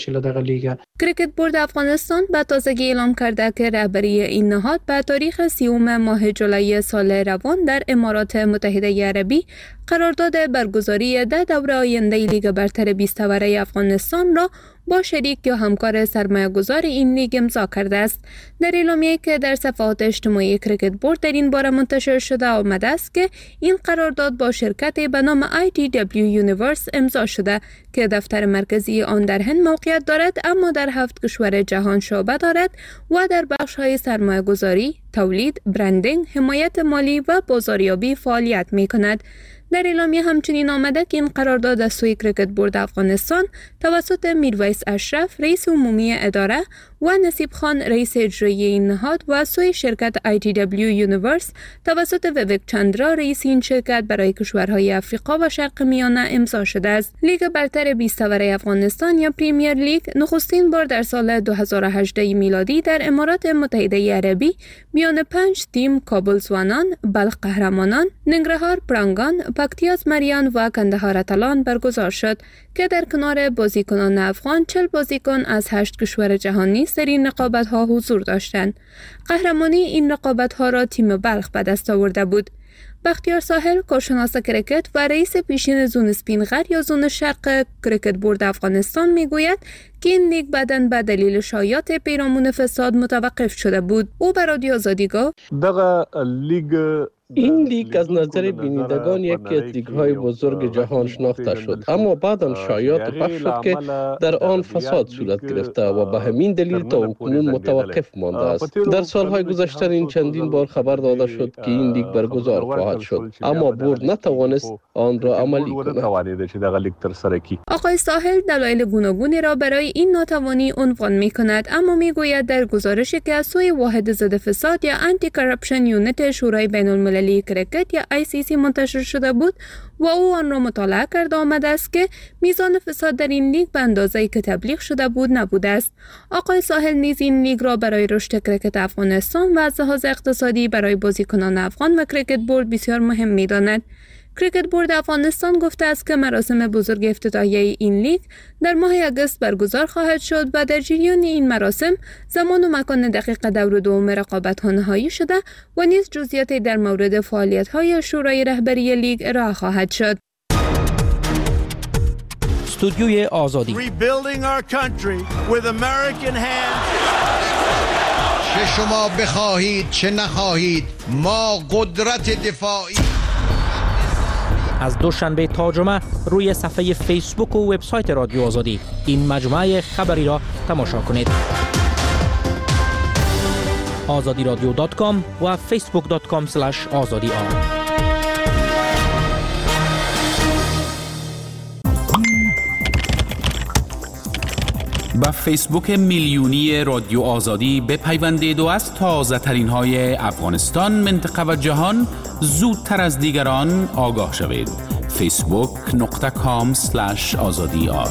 کرکت بورد افغانستان به تازگی اعلام کرده که رهبری این نهاد به تاریخ 30 ماه جولای سال روان در امارات متحده عربی قرارداد برگزاری 10 دوره آینده لیگ برتر 20 آوره افغانستان را با شریک یا همکار سرمایه‌گذار این لیگ امضا کرده است. در اعلامیه‌ای که در صفحات اجتماعی کرکت بورد در این باره منتشر شده آمده است که این قرارداد با شرکتی به نام ITW یونیورس امضا شده که دفتر مرکزی آن در هند موقعیت دارد، اما در 7 کشور جهان شعبه دارد و در بخش‌های سرمایه‌گذاری، تولید، برندینگ، حمایت مالی و بازاریابی فعالیت می‌کند. در اعلامیه همچنین آمده که این قرارداد از سوی کرکت بورد افغانستان توسط میرویس اشرف رئیس عمومی اداره و نصیب خان رئیس اجرایی این نهاد و از سوی شرکت ITW یونیورس توسط ویوک چندرا رئیس این شرکت برای کشورهای افریقا و شرق میانه امضا شده است. لیگ برتر 20 آوره افغانستان یا پریمیر لیگ نخستین بار در سال 2018 میلادی در امارات متحده عربی میان 5 تیم کابل زوانان، بلخ قهرمانان، ننگرهار پرانگان، پکتیاز مریان و کندهار اتلان برگزار شد که در کنار بازیکنان افغان 40 بازیکن از 8 کشور جهانی در این رقابت‌ها حضور داشتند. قهرمانی این رقابت‌ها را تیم بلخ به دست آورده بود. بختیار ساحل، کارشناس کرکت و رئیس پیشین زون اسپینغر یا زون شرق کرکت بورد افغانستان میگوید که این لیگ بعداً به دلیل شایعات پیرامون فساد متوقف شده بود. او به رادیو آزادی گفت این لیگ از نظر بینندگان یکی از لیگ‌های بزرگ جهان شناخته شد، اما بعداً شایعات پخش شد که در آن فساد صورت گرفته و به همین دلیل تا اکنون متوقف مانده است. در سالهای گذشته این چندین بار خبر داده شد که این لیگ برگزار خواهد شد، اما بورد نتوانست آن را عملی کند. آقای ساحل دلایل گوناگونی را برای این ناتوانی عنوان می‌کند، اما میگوید در گزارشی که از سوی واحد ضد فساد یا آنتی کراپشن یونیت شورای بین‌المللی کرکت یا ICC منتشر شده بود و او آن را مطالعه کرده آمده است که میزان فساد در این لیگ به اندازه‌ای که تبلیغ شده بود نبوده است. آقای ساحل نیز این لیگ را برای رشد کرکت افغانستان و از لحاظ اقتصادی برای بازیکنان افغان و کرکت بورد بسیار مهم می‌داند. کرکت بورد افغانستان گفته است که مراسم بزرگ افتتاحیه این لیگ در ماه آگوست برگزار خواهد شد و در جریان این مراسم زمان و مکان دقیق دور دوم رقابت‌ها نهایی شده و نیز جزئیاتی در مورد فعالیت‌های شورای رهبری لیگ ارائه خواهد شد. استودیوی آزادی چه شما بخواهید چه نخواهید ما قدرت دفاعی. از دوشنبه تا جمعه روی صفحه فیسبوک و وبسایت رادیو آزادی این مجموعه خبری را تماشا کنید. azadiradio.com و facebook.com/azadi. به فیسبوک میلیونی رادیو آزادی بپیوندید و از تازه ترین های افغانستان، منطقه و جهان زودتر از دیگران آگاه شوید. facebook.com/azadiar.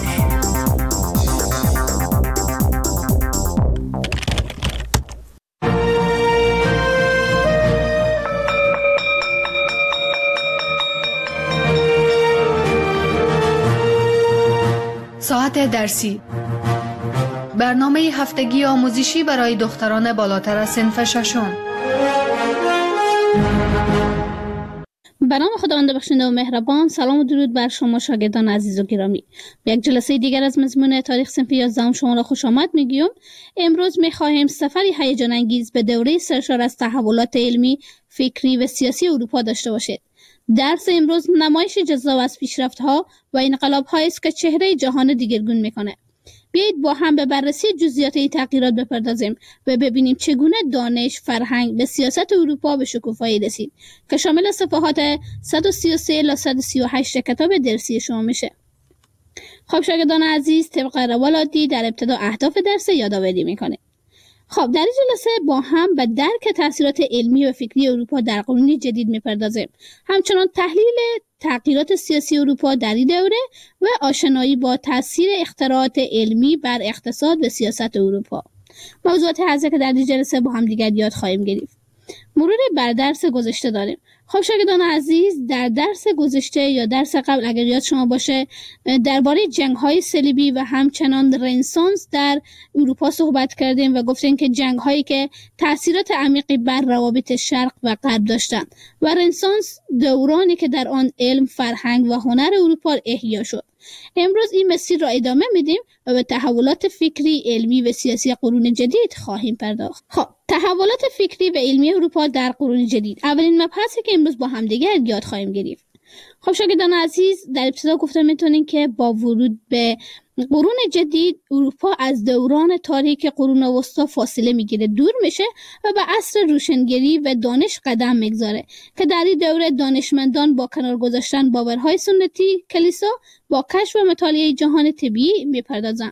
ساعت درسی، برنامه هفتگی آموزشی برای دختران بالاتر از صنف ششم. به نام خداوند بخشنده و مهربان. سلام و درود بر شما شاگردان عزیز و گرامی. به یک جلسه دیگر از مضمون تاریخ صنف 11 شما را خوش آمد میگیم. امروز میخواهیم سفری هیجان انگیز به دوره سرشار از تحولات علمی، فکری و سیاسی اروپا داشته باشید. درس امروز نمایش جذاب از پیشرفت‌ها و انقلاب‌هایی است که چهره جهان دیگرگون میکنه. بیایید با هم به بررسی جزئیات این تغییرات بپردازیم و ببینیم چگونه دانش، فرهنگ و سیاست اروپا به شکوفایی رسید که شامل صفحات 133 تا 138 کتاب درسی شما میشه. خب شاگردان عزیز، طبق روال عادی در ابتدا اهداف درس یادآوری میکنه. خب در این جلسه با هم به درک تاثیرات علمی و فکری اروپا در قرون جدید میپردازیم. همچنان تحلیل تغییرات سیاسی اروپا در این دوره و آشنایی با تاثیر اختراعات علمی بر اقتصاد و سیاست اروپا. موضوعات هسته که در این جلسه با هم دیگر یاد خواهیم گرفت. مرور بر درس گذشته داریم. خب شاگردان عزیز، در درس گذشته یا درس قبل اگر یاد شما باشه درباره جنگ‌های صلیبی و همچنان رنسانس در اروپا صحبت کردیم و گفتیم که جنگ‌هایی که تأثیرات عمیقی بر روابط شرق و غرب داشتند و رنسانس دورانی که در آن علم، فرهنگ و هنر اروپا احیا شد. امروز این مسیر را ادامه میدیم و به تحولات فکری، علمی و سیاسی قرون جدید خواهیم پرداخت. خب تحولات فکری و علمی اروپا در قرون جدید، اولین مبحثی که امروز با هم دیگر یاد خواهیم گرفت. خب شاگردان عزیز، در ابتدا گفتم میتونین که با ورود به قرون جدید اروپا از دوران تاریک قرون وسطا فاصله میگیره، دور میشه و به عصر روشنگری و دانش قدم میگذاره که در این دوره دانشمندان با کنار گذاشتن باورهای سنتی کلیسا با کشف و مطالعه جهان طبیعی میپردازن.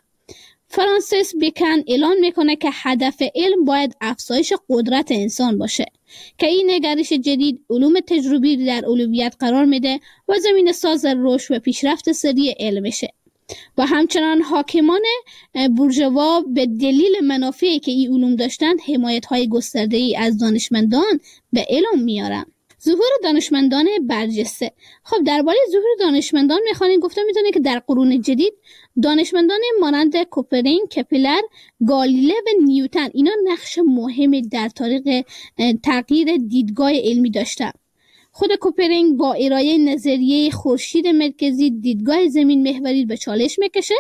فرانسیس بیکن اعلان میکنه که هدف علم باید افزایش قدرت انسان باشه که این نگرش جدید علوم تجربی در اولویت قرار میده و زمین ساز رشد و پیشرفت سریع علمشه. و همچنان حاکمان بورژوا به دلیل منافعی که این علوم داشتند حمایت‌های گسترده‌ای از دانشمندان به علم میارن. ظهور دانشمندان برجسته. خب درباره ظهور دانشمندان میخوانیم گفتم میتونه که در قرون جدید دانشمندان مانند کوپرینگ، کپلر، گالیله و نیوتن اینا نقش مهمی در تاریخ تغییر دیدگاه علمی داشتن. خود کوپرینگ با ارائه نظریه خورشید مرکزی دیدگاه زمین محوری به چالش میکشه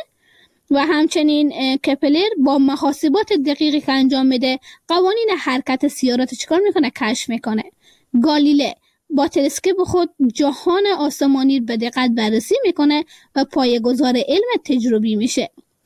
و همچنین کپلر با محاسبات دقیقی که انجام میده قوانین حرکت سیارات چیکار میکنه؟ کشف میکنه. گالیله با تلسکوپ خود جهان آسمانی به دقت بررسی میکنه و پایه‌گذار علم تجربی میشه.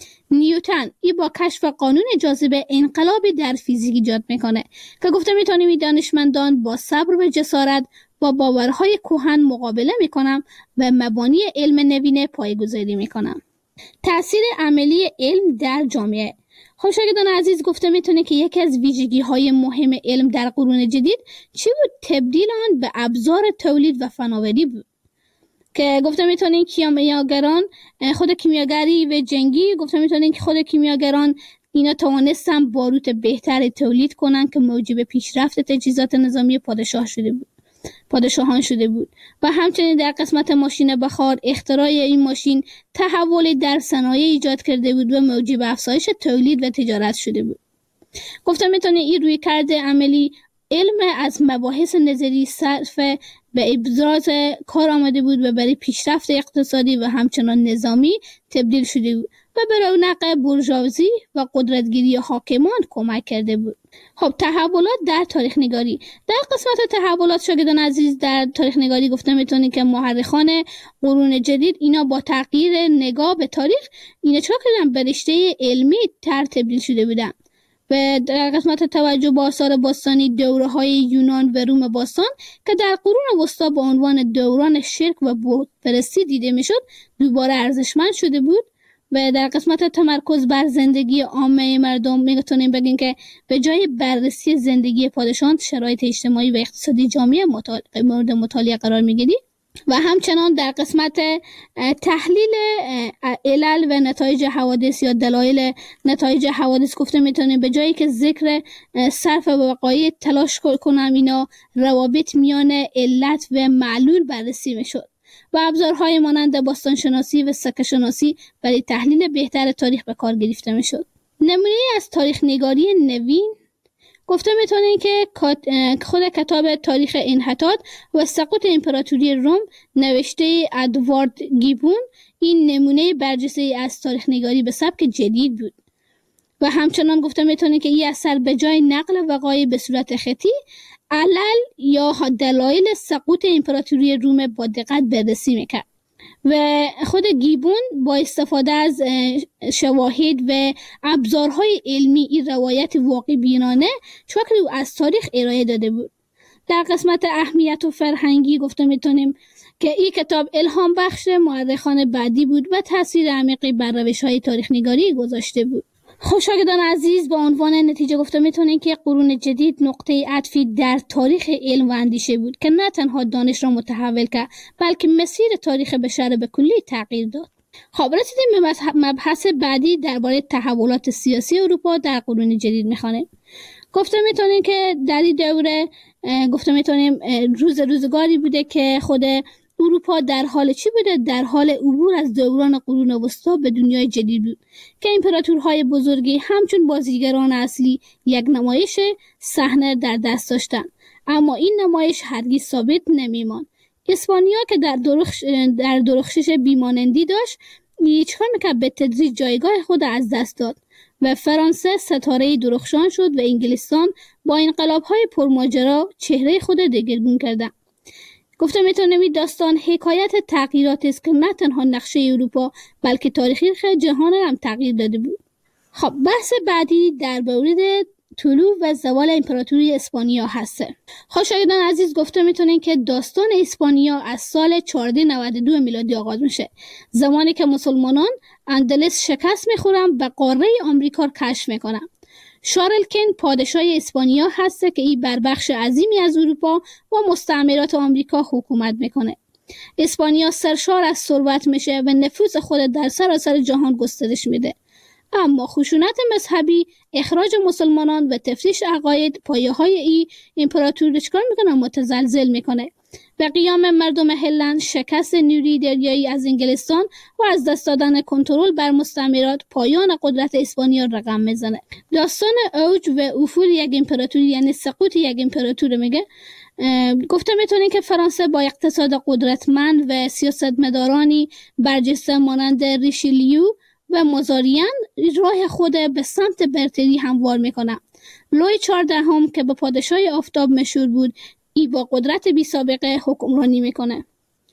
نیوتن با کشف قانون جاذبه انقلابی در فیزیک ایجاد میکنه که گفته میتونیم این دانشمندان با صبر و جسارت با باورهای کهن مقابله میکنن و مبانی علم نوین پایه‌گذاری میکنن. تأثیر عملی علم در جامعه. خب شاگردان عزیز، گفته میتونه که یکی از ویژگی‌های مهم علم در قرون جدید چی بود؟ تبدیل آن به ابزار تولید و فناوری بود که گفته میتونین کیمیاگران خود کیمیاگری و جنگی گفته میتونین که خود کیمیاگران اینا توانستن باروت بهتری تولید کنن که موجب پیشرفت تجهیزات نظامی پادشاهان شده بود و همچنین در قسمت ماشین بخار اختراع این ماشین تحولی در صنایع ایجاد کرده بود و موجب افزایش تولید و تجارت شده بود. گفتم میتونه این روی کرده عملی علم از مباحث نظری صرف به ابراز کار آمده بود و برای پیشرفت اقتصادی و همچنان نظامی تبدیل شده بود و به رونق بورژوازی و قدرتگیری حاکمان کمک کرده بود. خب تحولات در تاریخ نگاری. در قسمت تحولات شاگردان عزیز در تاریخ نگاری گفته میتونید که مورخان قرون جدید اینا با تغییر نگاه به تاریخ اینا چرا کردن به رشته علمی تبدیل شده بودن و در قسمت توجه به آثار باستانی دوره های یونان و روم باستان که در قرون وسطا با عنوان دوران شرک و بت پرستی دیده میشد دوباره ارزشمند شده بود و در قسمت تمرکز بر زندگی عامه مردم میتونیم بگیم که به جای بررسی زندگی پادشاهان، شرایط اجتماعی و اقتصادی جامعه مورد مطالعه قرار میگیرید. و همچنان در قسمت تحلیل علل و نتایج حوادث یا دلایل نتایج حوادث گفته میتونیم به جایی که ذکر صرف وقایع تلاش کنم اینا روابط میان علت و معلول بررسی میشد و ابزارهای مانند باستانشناسی و سکه شناسی برای تحلیل بهتر تاریخ به کار گرفته میشد. نمونه از تاریخ نگاری نوین گفته میتونیم که خود کتاب تاریخ انحطاط و سقوط امپراتوری روم نوشته ادوارد گیبون این نمونه برجسته از تاریخ نگاری به سبک جدید بود و همچنان گفته میتونیم که این اثر به جای نقل وقایع به صورت خطی علل یا دلایل سقوط امپراتوری روم با دقت بررسی میکرد و خود گیبون با استفاده از شواهد و ابزارهای علمی این روایت واقع بینانه شکلی از تاریخ ارائه داده بود. در قسمت اهمیت و فرهنگی گفته میتونیم که این کتاب الهام بخش مورخان بعدی بود و تاثیر عمیقی بر روش‌های تاریخ نگاری گذاشته بود. شاگردان عزیز، با عنوان نتیجه گفته میتونیم که قرون جدید نقطه عطفی در تاریخ علم و اندیشه بود که نه تنها دانش را متحول کرد بلکه مسیر تاریخ بشر به کلی تغییر داد. خب رسیدیم به مبحث بعدی درباره تحولات سیاسی اروپا در قرون جدید میخوانیم. گفته میتونیم که در این دوره گفته میتونیم روزگاری بوده که خود اروپا در حال چی بوده؟ در حال عبور از دوران قرون وسطا به دنیای جدید بود که امپراتورهای بزرگی همچون بازیگران اصلی یک نمایش صحنه در دست داشتند، اما این نمایش هرگز ثابت نمیماند. اسپانیا که در درخشش بیمانندی داشت چیکار میکرد؟ به تدریج جایگاه خود از دست داد و فرانسه ستاره درخشان شد و انگلستان با انقلاب‌های پرماجرا چهره خود دگرگون کردند. گفته میتونیم این داستان حکایت تغییرات است که نه تنها نقشه اروپا بلکه تاریخ جهان را هم تغییر داده بود. خب بحث بعدی در مورد طلوع و زوال امپراتوری اسپانیا هسته. خب شاگردان عزیز، گفته میتونیم که داستان اسپانیا از سال 1492 میلادی آغاز میشه، زمانی که مسلمانان اندلس شکست میخورن و قاره آمریکا را کشف میکنن. شارلکن پادشاه اسپانیا هست که این بر بخش عظیمی از اروپا و مستعمرات آمریکا حکومت میکنه. اسپانیا سرشار از ثروت میشه و نفوذ خود در سراسر جهان گسترش میده، اما خشونت مذهبی، اخراج مسلمانان و تفتیش عقاید پایه‌های این امپراتوری چیکار میکنه؟ متزلزل میکنه و قیام مردم هلند، شکست نیروی دریایی از انگلستان و از دست دادن کنترل بر مستعمرات پایان قدرت اسپانیا رقم میزنه. داستان اوج و افول یک امپراتوری یعنی سقوط یک امپراتور میگه. گفته میتونیم که فرانسه با اقتصاد قدرتمند و سیاستمدارانی برجسته مانند ریشیلیو و مازاریان راه خود به سمت برتری هموار میکنه. لوی 14 که به پادشاه آفتاب مشهور بود، ای با قدرت بی سابقه حکمرانی میکنه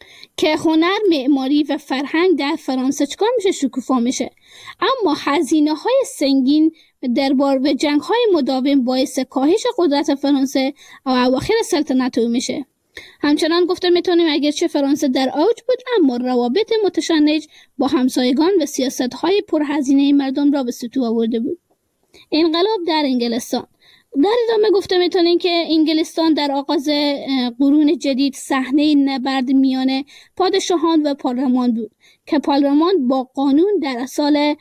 که هنر، معماری و فرهنگ در فرانسه چکار میشه؟ شکوفا میشه. اما هزینه های سنگین دربار و جنگ های مداوم باعث کاهش قدرت فرانسه و اواخر سلطنت او میشه. همچنان گفته میتونیم اگرچه فرانسه در اوج بود، اما روابط متشنج با همسایگان و سیاست های پرهزینه مردم را به سطوح آورده بود. انقلاب در انگلستان. در ادامه گفته میتونیم که انگلستان در آغاز قرون جدید صحنه نبرد میان پادشاهان و پارلمان بود که پارلمان با قانون در سال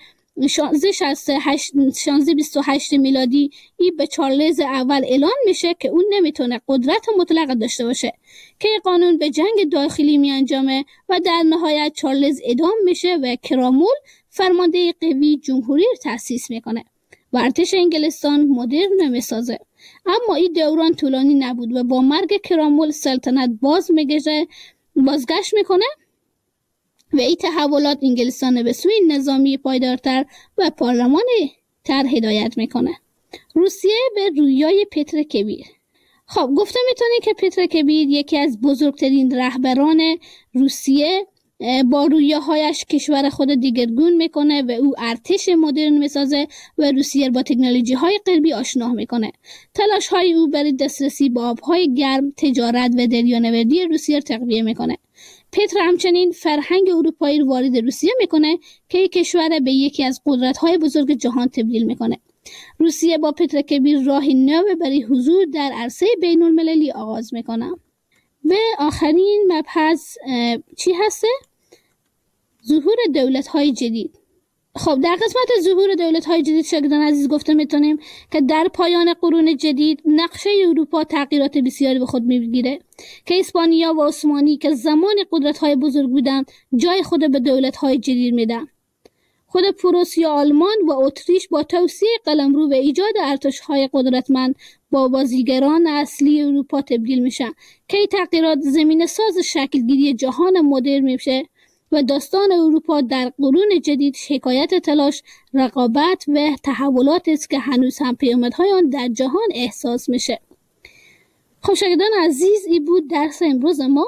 1628 میلادی ای به چارلز اول اعلان میشه که اون نمیتونه قدرت مطلق داشته باشه که قانون به جنگ داخلی می انجامه و در نهایت چارلز اعدام میشه و کرامول فرمانده قوی جمهوری تأسیس میکنه و ارتش انگلستان مدرن میسازه. اما این دوران طولانی نبود و با مرگ کرامول سلطنت بازگشت میکنه و این تحولات انگلستان به سوی نظامی پایدارتر و پارلمانی تر هدایت میکنه. روسیه به رویای پتر کبیر. خب گفته میتونی که پتر کبیر یکی از بزرگترین رهبران روسیه با رویاهایش کشور خود دیگرگون میکنه و او ارتش مدرن میسازه و روسیه با تکنولوژی های غربی آشنا میکنه. تلاش های او برای دسترسی به آبهای گرم، تجارت و دریانوردی روسیه تقویه میکنه. پتر همچنین فرهنگ اروپایی رو وارد روسیه میکنه که این کشور به یکی از قدرت‌های بزرگ جهان تبدیل میکنه. روسیه با پتر کبیر راه نو برای حضور در عرصه بین المللی آغاز میکنه. و آخرین مبحث چی هسته؟ ظهور دولت‌های جدید. خب در قسمت ظهور دولت‌های جدید شاگردان عزیز گفته میتونیم که در پایان قرون جدید نقشه اروپا تغییرات بسیاری به خود میگیره که اسپانیا و عثمانی که زمان قدرت‌های بزرگ بودن جای خود به دولت‌های جدید میدن. خود پروسیا، آلمان و اتریش با توسعه قلمرو و ایجاد ارتش‌های قدرتمند با بازیگران اصلی اروپا تبدیل میشن که این تغییرات زمینه ساز شکلگیری جهان مدرن میشه و داستان اروپا در قرون جدید حکایت تلاش، رقابت و تحولات است که هنوز هم پیامدهای آن در جهان احساس میشه. خب شاگردان عزیز، این بود درس امروز ما.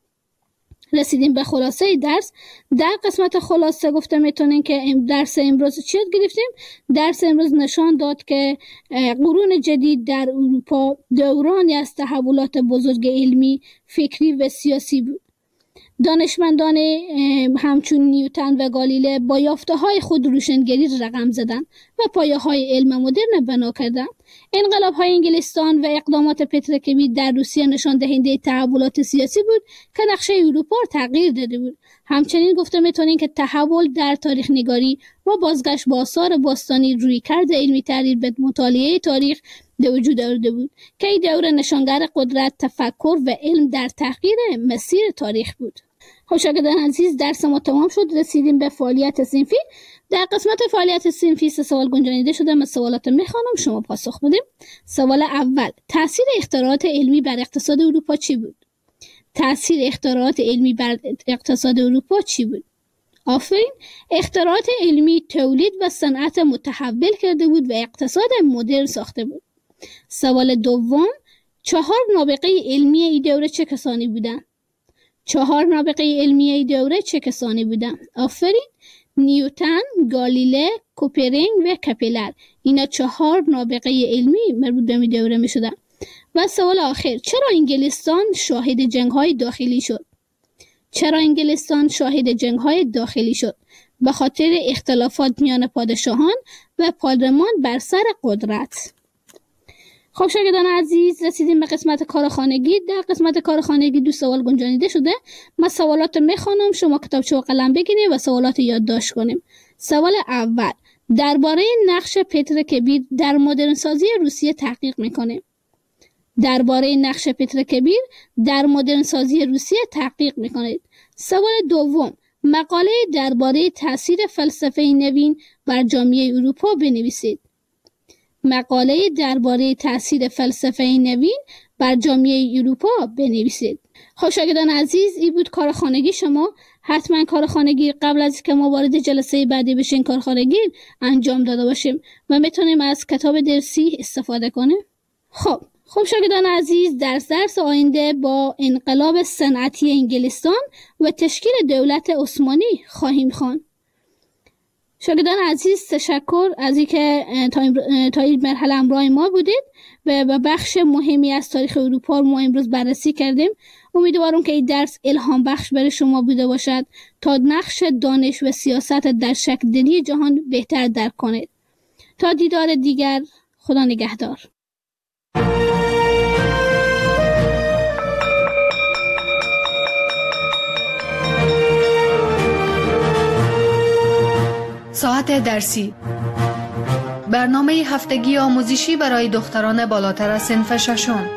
رسیدیم به خلاصه درس. در قسمت خلاصه گفته میتونین که درس امروز چی یاد گرفتیم؟ درس امروز نشان داد که قرون جدید در اروپا دورانی از تحولات بزرگ علمی، فکری و سیاسی بود. دانشمندان همچون نیوتن و گالیله با یافته‌های خود روشنگری رقم زدند و پایه‌های علم مدرن بنا کردند. انقلاب‌های انگلستان و اقدامات پتر کبیر در روسیه نشان دهنده تحولات سیاسی بود که نقشه اروپا را تغییر داده بود. همچنین گفته میتونیم که تحول در تاریخ نگاری و بازگشت به آثار باستانی رویکرد علمی تحلیل به مطالعه تاریخ به وجود آورده بود که این دوره نشانگر قدرت، تفکر و علم در تغییر مسیر تاریخ بود. خب شاگردان عزیز، درس ما تمام شد. رسیدیم به فعالیت صنفی. در قسمت فعالیت صنفی 3 سوال گنجانیده شده. من سوالات میخوانم، شما پاسخ بدیم. سوال اول: تاثیر اختراعات علمی بر اقتصاد اروپا چی بود؟ تاثیر اختراعات علمی بر اقتصاد اروپا چی بود؟ آفرین. اختراعات علمی تولید و صنعت متحول کرده بود و اقتصاد مدرن ساخته بود. سوال دوم: 4 نابغه علمی این دوره چه کسانی بودند؟ 4 نابغه علمی این دوره چه کسانی بودند؟ آفرین. نیوتن، گالیله، کوپرینگ و کپلر. اینا 4 نابغه علمی مربوط به این دوره می شدن. و سوال آخر: چرا انگلستان شاهد جنگ‌های داخلی شد؟ چرا انگلستان شاهد جنگ‌های داخلی شد؟ به خاطر اختلافات میان پادشاهان و پارلمان بر سر قدرت. خب شاگردان عزیز، رسیدیم به قسمت کارخانگی. در قسمت کارخانگی 2 سوال گنجانیده شده. من سوالات میخوانم، شما کتابچه و قلم بگیرید و سوالات یادداشت کنیم. سوال اول: درباره نقش پتر کبیر در مدرن سازی روسیه تحقیق میکنه. درباره نقش پتر کبیر در مدرن سازی روسیه تحقیق میکنید. سوال دوم: مقاله درباره تاثیر فلسفه نوین بر جامعه اروپا بنویسید. مقاله درباره تاثیر فلسفه نوین بر جامعه اروپا بنویسید. خب شاگردان عزیز، این بود کارخانگی شما. حتما کارخانگی قبل از که ما وارد جلسه بعدی بشین کارخانگی انجام داده باشیم و میتونیم از کتاب درسی استفاده کنیم. خب شاگردان عزیز، درس آینده با انقلاب صنعتی انگلستان و تشکیل دولت عثمانی خواهیم خواند. شاگردان عزیز، تشکر از اینکه تا این مرحله همراه ما بودید و بخش مهمی از تاریخ اروپا ما امروز بررسی کردیم. امیدوارم که این درس الهام بخش برای شما بوده باشد تا نقش دانش و سیاست در شکل دهی جهان بهتر درک کنید. تا دیدار دیگر، خدا نگهدار. ساعت درسی، برنامه هفتگی آموزشی برای دختران بالاتر از صنف ششم.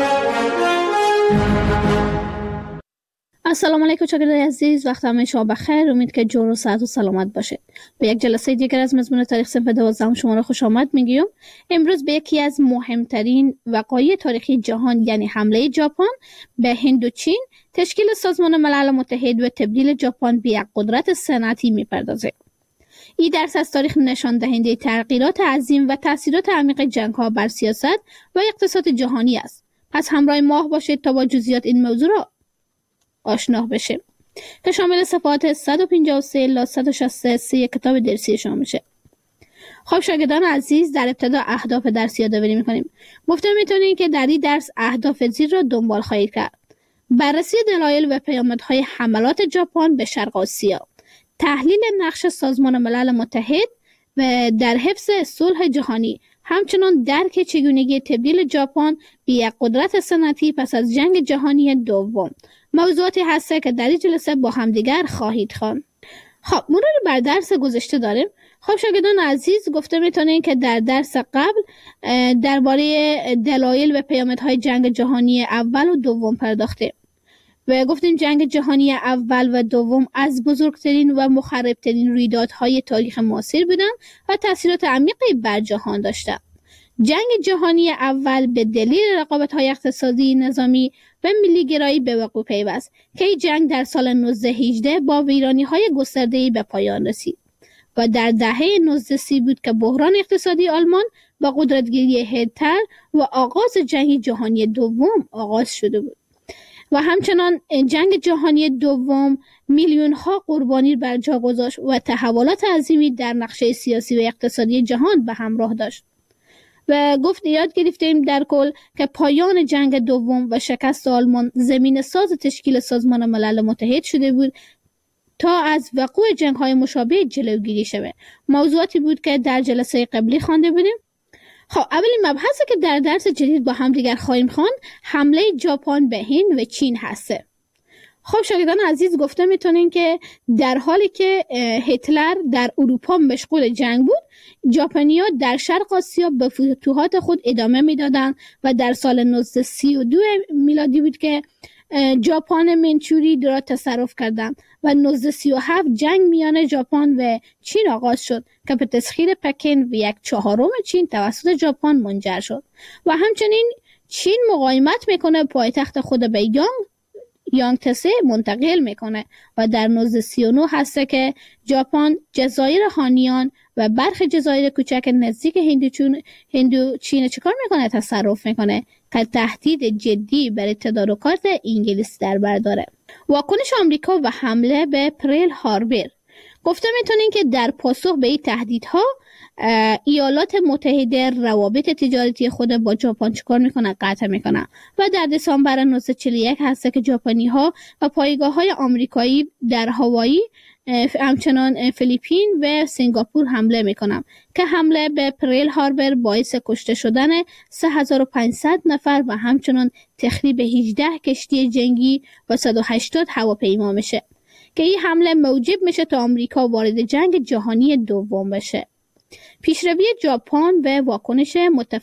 السلام علیکم شاگردان عزیز، وقت همه شما بخیر. امید که جور و صحت و سلامت باشید. به یک جلسه دیگر از مضمون تاریخ صنف 12 شما را خوش آمد میگیم. امروز به یکی از مهمترین وقایع تاریخی جهان، یعنی حمله ژاپن به هند و چین، تشکیل سازمان ملل متحد و تبدیل ژاپن به یک قدرت صنعتی میپردازه. این درس از تاریخ نشان دهنده تغییرات عظیم و تاثیرات عمیق جنگ‌ها بر سیاست و اقتصاد جهانی است. پس همراه ما باشید تا با جزئیات این موضوع را آشنا بشیم که شامل صفحات 153 الی 163 کتاب درسی شما میشه. خب شاگردان عزیز، در ابتدا اهداف درس یادآوری می‌کنیم. گفته می‌تونید که در این درس اهداف زیر را دنبال خواهید کرد. بررسی دلایل و پیامدهای حملات ژاپن به شرق آسیا، تحلیل نقش سازمان ملل متحد و در حفظ صلح جهانی، همچنان درک چگونگی تبدیل ژاپن به یک قدرت صنعتی پس از جنگ جهانی دوم موضوعاتی هست که در این جلسه با همدیگر خواهید خواند. خب مرور بر درس گذشته داریم. خب شاگردان عزیز، گفته میتونین که در درس قبل درباره دلایل و پیامدهای جنگ جهانی اول و دوم پرداختیم و گفتیم جنگ جهانی اول و دوم از بزرگترین و مخربترین رویدادهای تاریخ معاصر بودند و تاثیرات عمیقی بر جهان داشتند. جنگ جهانی اول به دلیل رقابت‌های اقتصادی، نظامی و ملی گرایی به وقوع پیوست که این جنگ در سال 1918 با ویرانی‌های گسترده‌ای به پایان رسید و در دهه 1930 بود که بحران اقتصادی آلمان با قدرتگیری هیتلر و آغاز جنگ جهانی دوم آغاز شده بود. و همچنان جنگ جهانی دوم میلیون‌ها قربانی بر جا گذاشت و تحولات عظیمی در نقشه سیاسی و اقتصادی جهان به همراه داشت. و یاد گرفتیم در کل که پایان جنگ دوم و شکست آلمان زمین ساز تشکیل سازمان ملل متحد شده بود تا از وقوع جنگ‌های مشابه جلوگیری شود. موضوعاتی بود که در جلسه قبلی خوانده بودیم. خب اولین مبحثی که در درس جدید با هم دیگر خواهیم خواند حمله ژاپن به هند و چین هسته. خب شاگردان عزیز، گفته میتونین که در حالی که هیتلر در اروپا مشغول جنگ بود، ژاپنی‌ها در شرق آسیا به فتوحات خود ادامه میدادند و در سال 1932 میلادی بود که ژاپن منچوری را تصرف کردند و 1937 جنگ میان ژاپن و چین آغاز شد که به تسخیر پکن و 1/4 چین توسط ژاپن منجر شد و همچنین چین مقاومت میکنه، پایتخت خود به یانگتسه منتقل میکنه و در 1939 هسته که ژاپن جزایر هانیان و برخی جزایر کوچک نزدیک هندوچین چیکار میکنه؟ تصرف میکنه که تهدید جدی برای تدارکات انگلیس در بر داره. واکنش آمریکا و حمله به پرل هاربر. گفته میتونین که در پاسخ به این تهدیدها ایالات متحده روابط تجارتی خود با ژاپن چیکار میکنه؟ قطع میکنه و در دسامبر 1941 هست که ژاپنی ها و پایگاه های آمریکایی در هاوایی، همچنان فیلیپین و سنگاپور حمله میکنن که حمله به پرل هاربر باعث کشته شدن 3500 نفر و همچنان تخریب 18 کشتی جنگی و 180 هواپیما میشه که این حمله موجب میشه تا آمریکا وارد جنگ جهانی دوم بشه. پیشروی ژاپن و واکنش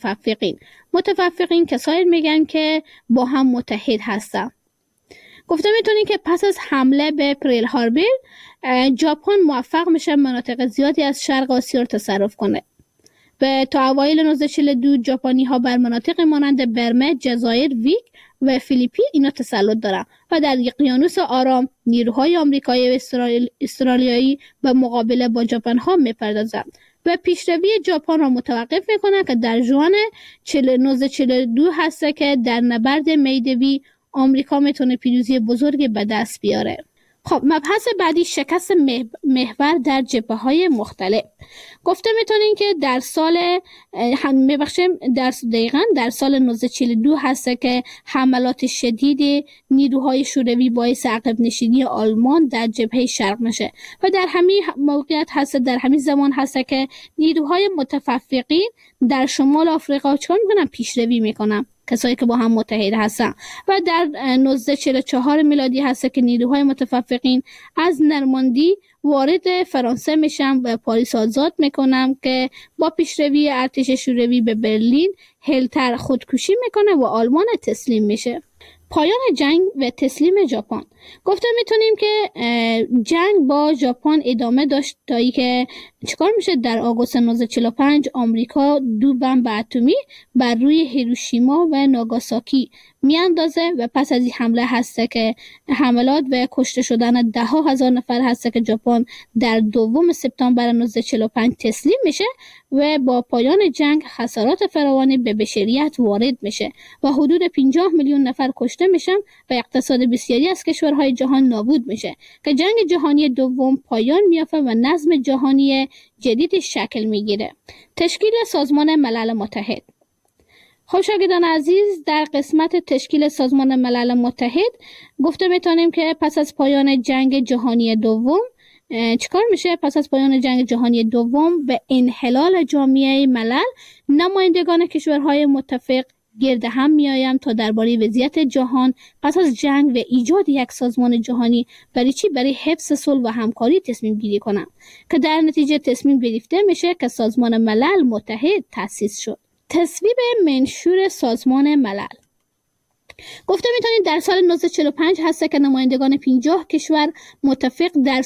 متفقین کسایی میگن که با هم متحد هستن. گفته میتونین که پس از حمله به پرل هاربر ژاپن موفق میشه مناطق زیادی از شرق آسیا رو تصرف کنه و تا اوایل 1942 ژاپنی ها بر مناطق مانند برمه، جزایر ویک و فیلیپین اینا تسلط دارن و در اقیانوس آرام نیروهای آمریکایی و استرالیایی به مقابله با ژاپن ها میپردازند و پیشروی ژاپن را متوقف میکنه که در ژوئن 1942 هست که در نبرد میدوی آمریکا میتونه پیروزی بزرگی به دست بیاره. خب مبحث بعدی شکست محور در جبهه‌های مختلف. گفته میتونین که در سال در سال 1942 هست که حملات شدید نیروهای شوروی باعث عقب نشینی آلمان در جبهه شرق میشه و در همین موقعیت هست، در همین زمان هست که نیروهای متفقین در شمال آفریقا چون میکنن؟ پیشروی میکنن، کسایی که با هم متحد هستن و در 1944 میلادی هست که نیروهای متفقین از نرماندی وارد فرانسه میشن و پاریس آزاد میکنن که با پیشروی ارتش شوروی به برلین هیتلر خودکشی میکنه و آلمان تسلیم میشه. پایان جنگ و تسلیم ژاپن. گفته میتونیم که جنگ با ژاپن ادامه داشت تا ای که چیکار میشه؟ در آگوست 1945 آمریکا 2 بمب اتمی بر روی هیروشیما و ناگاساکی میاندازه و پس از این حمله هسته که حملات و کشته شدن 10,000 نفر هسته که ژاپن در 2 سپتامبر 1945 تسلیم میشه و با پایان جنگ خسارات فراوانی به بشریت وارد میشه و حدود 50 میلیون نفر کشته میشن و اقتصاد بسیاری از کشورهای جهان نابود میشه که جنگ جهانی دوم پایان میافته و نظم جهانی جدید شکل میگیره. تشکیل سازمان ملل متحد. خب شاگردان عزیز، در قسمت تشکیل سازمان ملل متحد گفته میتونیم که پس از پایان جنگ جهانی دوم چیکار میشه؟ پس از پایان جنگ جهانی دوم به انحلال جامعه ملل، نمایندگان کشورهای متفق گرد هم میایم تا درباره وضعیت جهان پس از جنگ و ایجاد یک سازمان جهانی برای حفظ صلح و همکاری تصمیم گیری کنند که در نتیجه تصمیم گرفته میشه که سازمان ملل متحد تأسیس شد. تصویب منشور سازمان ملل گفته میتونید در سال 1945 هست که نمایندگان 50 کشور متفق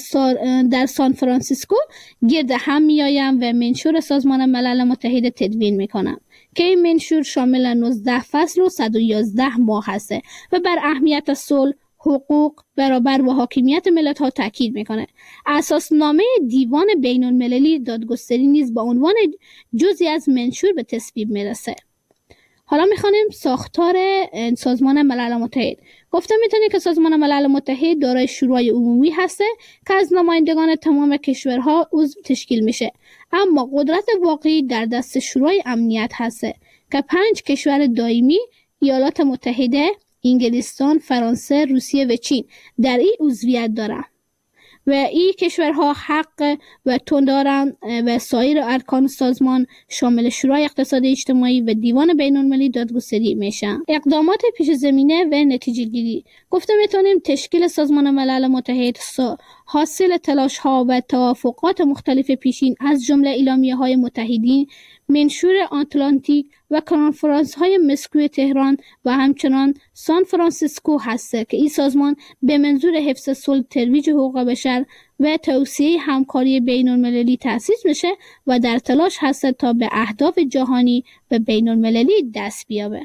در سان فرانسیسکو گرد هم میآیند و منشور سازمان ملل متحد تدوین میکنند که این منشور شامل 19 فصل و 111 ماه هست و بر اهمیت صلح، حقوق، برابر و حاکمیت ملت ها تاکید میکنه. اساسنامه دیوان بین المللی دادگستری نیز با عنوان جزئی از منشور به تصویب میرسه. حالا میخوانیم ساختار سازمان ملل متحد. گفته میتونید که سازمان ملل متحد دارای شورای عمومی هسته که از نمایندگان تمام کشورها عضو تشکیل میشه، اما قدرت واقعی در دست شورای امنیت هسته که 5 کشور دائمی، ایالات متحده، انگلستان، فرانسه، روسیه و چین در این عضویت دارند و این کشورها حق و تون دارند و سایر ارکان سازمان شامل شورای اقتصادی اجتماعی و دیوان بین المللی دادگستری میشن. اقدامات پیش زمینه و نتیجه گیری. گفته میتونیم تشکیل سازمان ملل متحد حاصل تلاش ها و توافقات مختلف پیشین از جمله اعلامیه های متحدین، منشور آتلانتیک و کنفرانس های مسکو تهران و همچنان سان فرانسیسکو هسته که این سازمان به منظور حفظ صلح، ترویج حقوق بشر و توسعه همکاری بین المللی تأسیس میشه و در تلاش هسته تا به اهداف جهانی و بین المللی دست بیابه.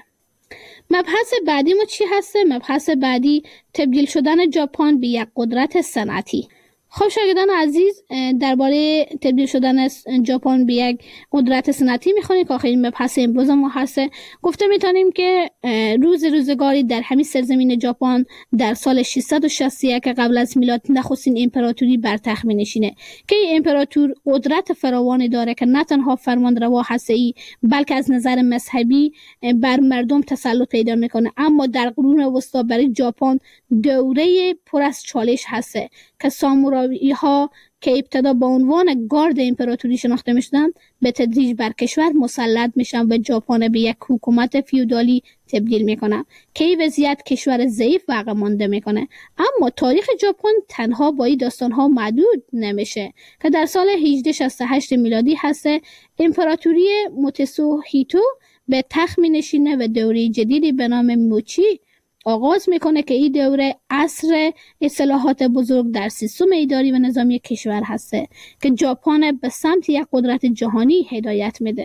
مبحث بعدی ما چی هسته؟ مبحث بعدی تبدیل شدن ژاپن به یک قدرت صنعتی. خب شاگردان عزیز، درباره تبدیل شدن ژاپن به یک قدرت صنعتی میخوانیم که آخرین مبحث امروز ما هسته. گفته میتونیم که روزگاری در همین سرزمین ژاپن در سال 661 قبل از میلاد نخستین امپراتوری بر تخت می‌نشینه که این امپراتور قدرت فراوانی داره که نه تنها فرمانروا هسته‌ای بلکه از نظر مذهبی بر مردم تسلط پیدا میکنه. اما در قرون وسطا برای ژاپن دوره پر از چالش هسته که سامورایی ها که ابتدا با عنوان گارد امپراتوری شناخته میشدند به تدریج بر کشور مسلط میشن و ژاپن به یک حکومت فیودالی تبدیل میکنن که این وضعیت کشور ضعیف و عقب مانده میکنه. اما تاریخ ژاپن تنها با این داستان ها محدود نمیشه که در سال 1868 میلادی هسته امپراتوری موتسوهیتو به تخت مینشینه و دوره جدیدی به نام موچی آغاز میکنه که این دوره عصر اصلاحات بزرگ در سیستم اداری و نظامی کشور هسته که ژاپن به سمت یک قدرت جهانی هدایت میده.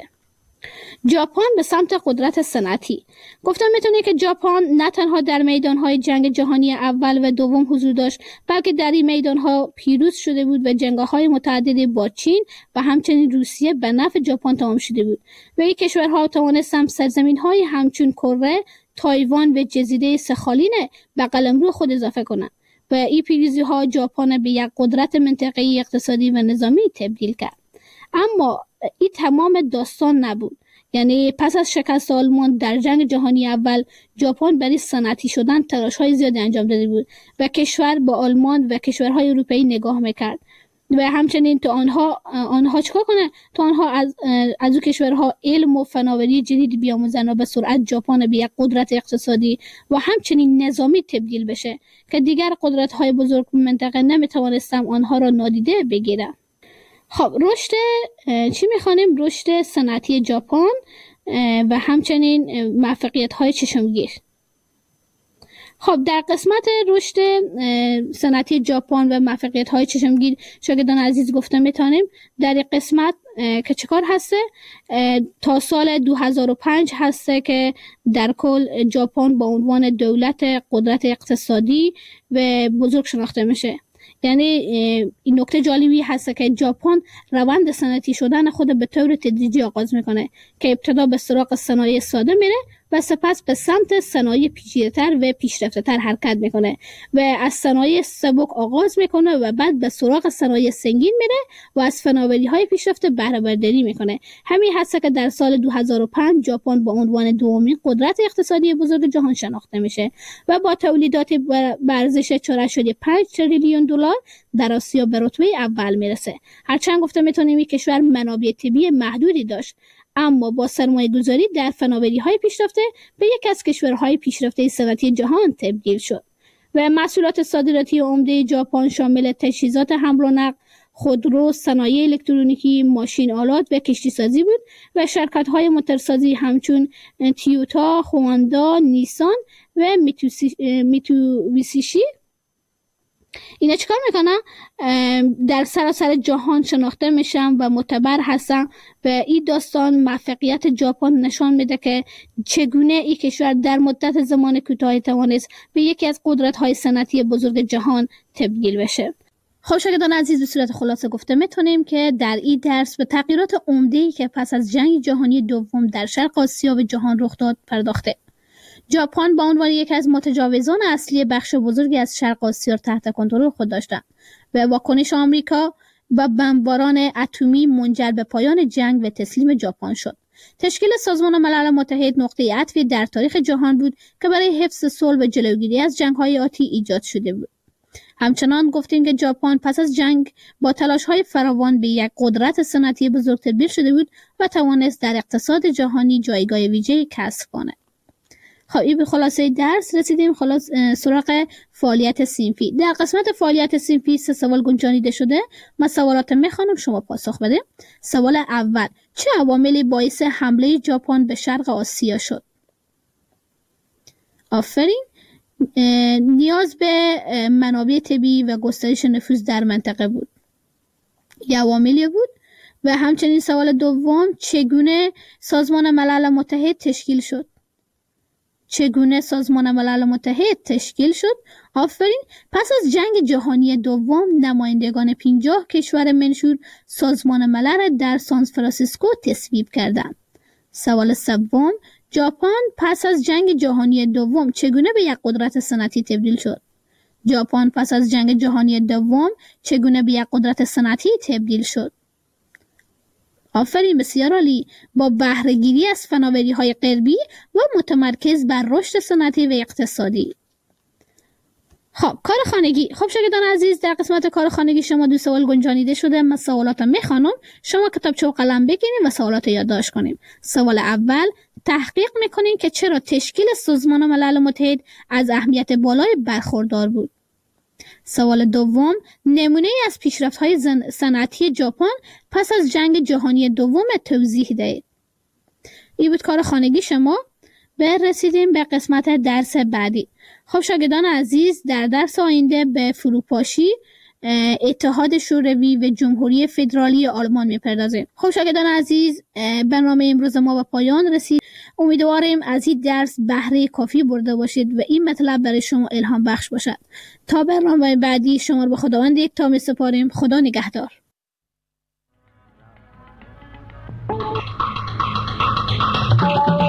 ژاپن به سمت قدرت صنعتی. گفتم میتونه که ژاپن نه تنها در میدانهای جنگ جهانی اول و دوم حضور داشت بلکه در این میدانها پیروز شده بود و جنگ‌های متعددی با چین و همچنین روسیه به نفع ژاپن تمام شده بود و این کشورها توانستند سرزمین‌های همچون کره، تایوان و جزیره سخالین به قلمرو خود اضافه کنند و این پیروزی‌ها ژاپن به یک قدرت منطقه‌ای اقتصادی و نظامی تبدیل کرد. اما این تمام داستان نبود. یعنی پس از شکست آلمان در جنگ جهانی اول ژاپن برای صنعتی شدن تلاش‌های زیادی انجام داده بود و کشور با آلمان و کشورهای اروپایی نگاه می‌کرد و همچنین تو آنها چیکار کنه؟ تو آنها از او کشورها علم و فناوری جدید بیاموزن و به سرعت ژاپن به یک قدرت اقتصادی و همچنین نظامی تبدیل بشه که دیگر قدرت‌های بزرگ منطقه نمی‌توانستند آنها را نادیده بگیرند. خب رشد چی می‌خوانیم؟ رشد صنعتی ژاپن و همچنین موفقیت‌های چشمگیر. خب در قسمت رشد صنعتی ژاپن و موفقیت‌های چشمگیر شاگردان عزیز گفته میتونیم در این قسمت که چیکار هسته تا سال 2005 هسته که در کل ژاپن با عنوان دولت قدرت اقتصادی و بزرگ شناخته میشه. یعنی این نکته جالبی هست که ژاپن روند صنعتی شدن خود به طور تدریجی آغاز میکنه که ابتدا به سراغ صنایع ساده میره و سپس به سمت صنایع پیچیده‌تر و پیشرفته‌تر حرکت میکنه و از صنایع سبک آغاز میکنه و بعد به سراغ صنایع سنگین میره و از فناوری‌های پیشرفته بهره برداری میکنه. همین هست که در سال 2005 ژاپن به عنوان دومین قدرت اقتصادی بزرگ جهان شناخته میشه و با تولیدات به ارزش 4.5 تریلیون دلار در آسیا به رتبه اول میرسه. هرچند گفته میتونیم این کشور منابع طبیعی محدودی داشت، اما با سرمایه گذاری در فناوری‌های پیشرفته به یک از کشورهای پیشرفته صنعتی جهان تبدیل شد و محصولات صادراتی عمده ژاپن شامل تجهیزات حمل و نقل، خودرو، صنایع الکترونیکی، ماشین آلات و کشتی سازی بود و شرکت‌های موتورسازی همچون تویوتا، هوندا، نیسان و میتسوبیشی اینا چیکار میکنن؟ در سراسر جهان شناخته میشن و معتبر هستن و این داستان موفقیت ژاپن نشان میده که چگونه این کشور در مدت زمان کوتاهی توانست به یکی از قدرت‌های صنعتی بزرگ جهان تبدیل بشه. خب شاگردان عزیز، به صورت خلاصه گفته میتونیم که در این درس به تغییرات عمده‌ای که پس از جنگ جهانی دوم در شرق آسیا و جهان رخ داد پرداخته. ژاپن به عنوان یکی از متجاوزان اصلی بخش بزرگی از شرق آسیا تحت کنترل خود داشتند و واکنش آمریکا و بمباران اتمی منجر به پایان جنگ و تسلیم ژاپن شد. تشکیل سازمان ملل متحد نقطه عطفی در تاریخ جهان بود که برای حفظ صلح و جلوگیری از جنگ‌های آتی ایجاد شده بود. همچنان گفتیم که ژاپن پس از جنگ با تلاش‌های فراوان به یک قدرت صنعتی بزرگ تبدیل شده بود و توانست در اقتصاد جهانی جایگاه ویژه‌ای کسب کند. خب این به خلاصه درس رسیدیم. سراغ فعالیت صنفی. در قسمت فعالیت صنفی 3 سوال گنجانیده شده. من سوالات میخوانم، شما پاسخ بده. سوال اول: چه عواملی باعث حمله ژاپن به شرق آسیا شد؟ آفرین. نیاز به منابع طبیعی و گسترش نفوذ در منطقه بود. یه عواملی بود. و همچنین سوال دوم: چگونه سازمان ملل متحد تشکیل شد؟ چگونه سازمان ملل متحد تشکیل شد؟ آفرین. پس از جنگ جهانی دوم نمایندگان 50 کشور منشور سازمان ملل در سان فرانسیسکو تصویب کردند. سوال سوم: ژاپن پس از جنگ جهانی دوم چگونه به یک قدرت صنعتی تبدیل شد؟ ژاپن پس از جنگ جهانی دوم چگونه به یک قدرت صنعتی تبدیل شد؟ آفرین، بسیار عالی. با بهره‌گیری از فناوری‌های غربی و متمرکز بر رشد صنعتی و اقتصادی. خب کار خانگی. خب شاگردان عزیز، در قسمت کار خانگی شما 2 سوال گنجانیده شده. من سوالات رو میخوانم، شما کتابچه و قلم بگیرید و سوالات رو یادداشت کنیم. سوال اول: تحقیق میکنین که چرا تشکیل سازمان ملل متحد از اهمیت بالای برخوردار بود. سوال دوم: نمونه از پیشرفت‌های صنعتی ژاپن پس از جنگ جهانی دوم توضیح دهید. این بود کار خانگی شما. رسیدیم به قسمت درس بعدی. خب شاگردان عزیز، در درس آینده به فروپاشی اتحاد شوروی و جمهوری فدرالی آلمان میپردازیم. خب شاگردان عزیز، برنامه امروز ما به پایان رسید. امیدواریم از این درس بهره کافی برده باشید و این مطلب برای شما الهام بخش باشد. تا برنامه بعدی شما رو به خداوند یکتا میسپاریم. خدا نگهدار.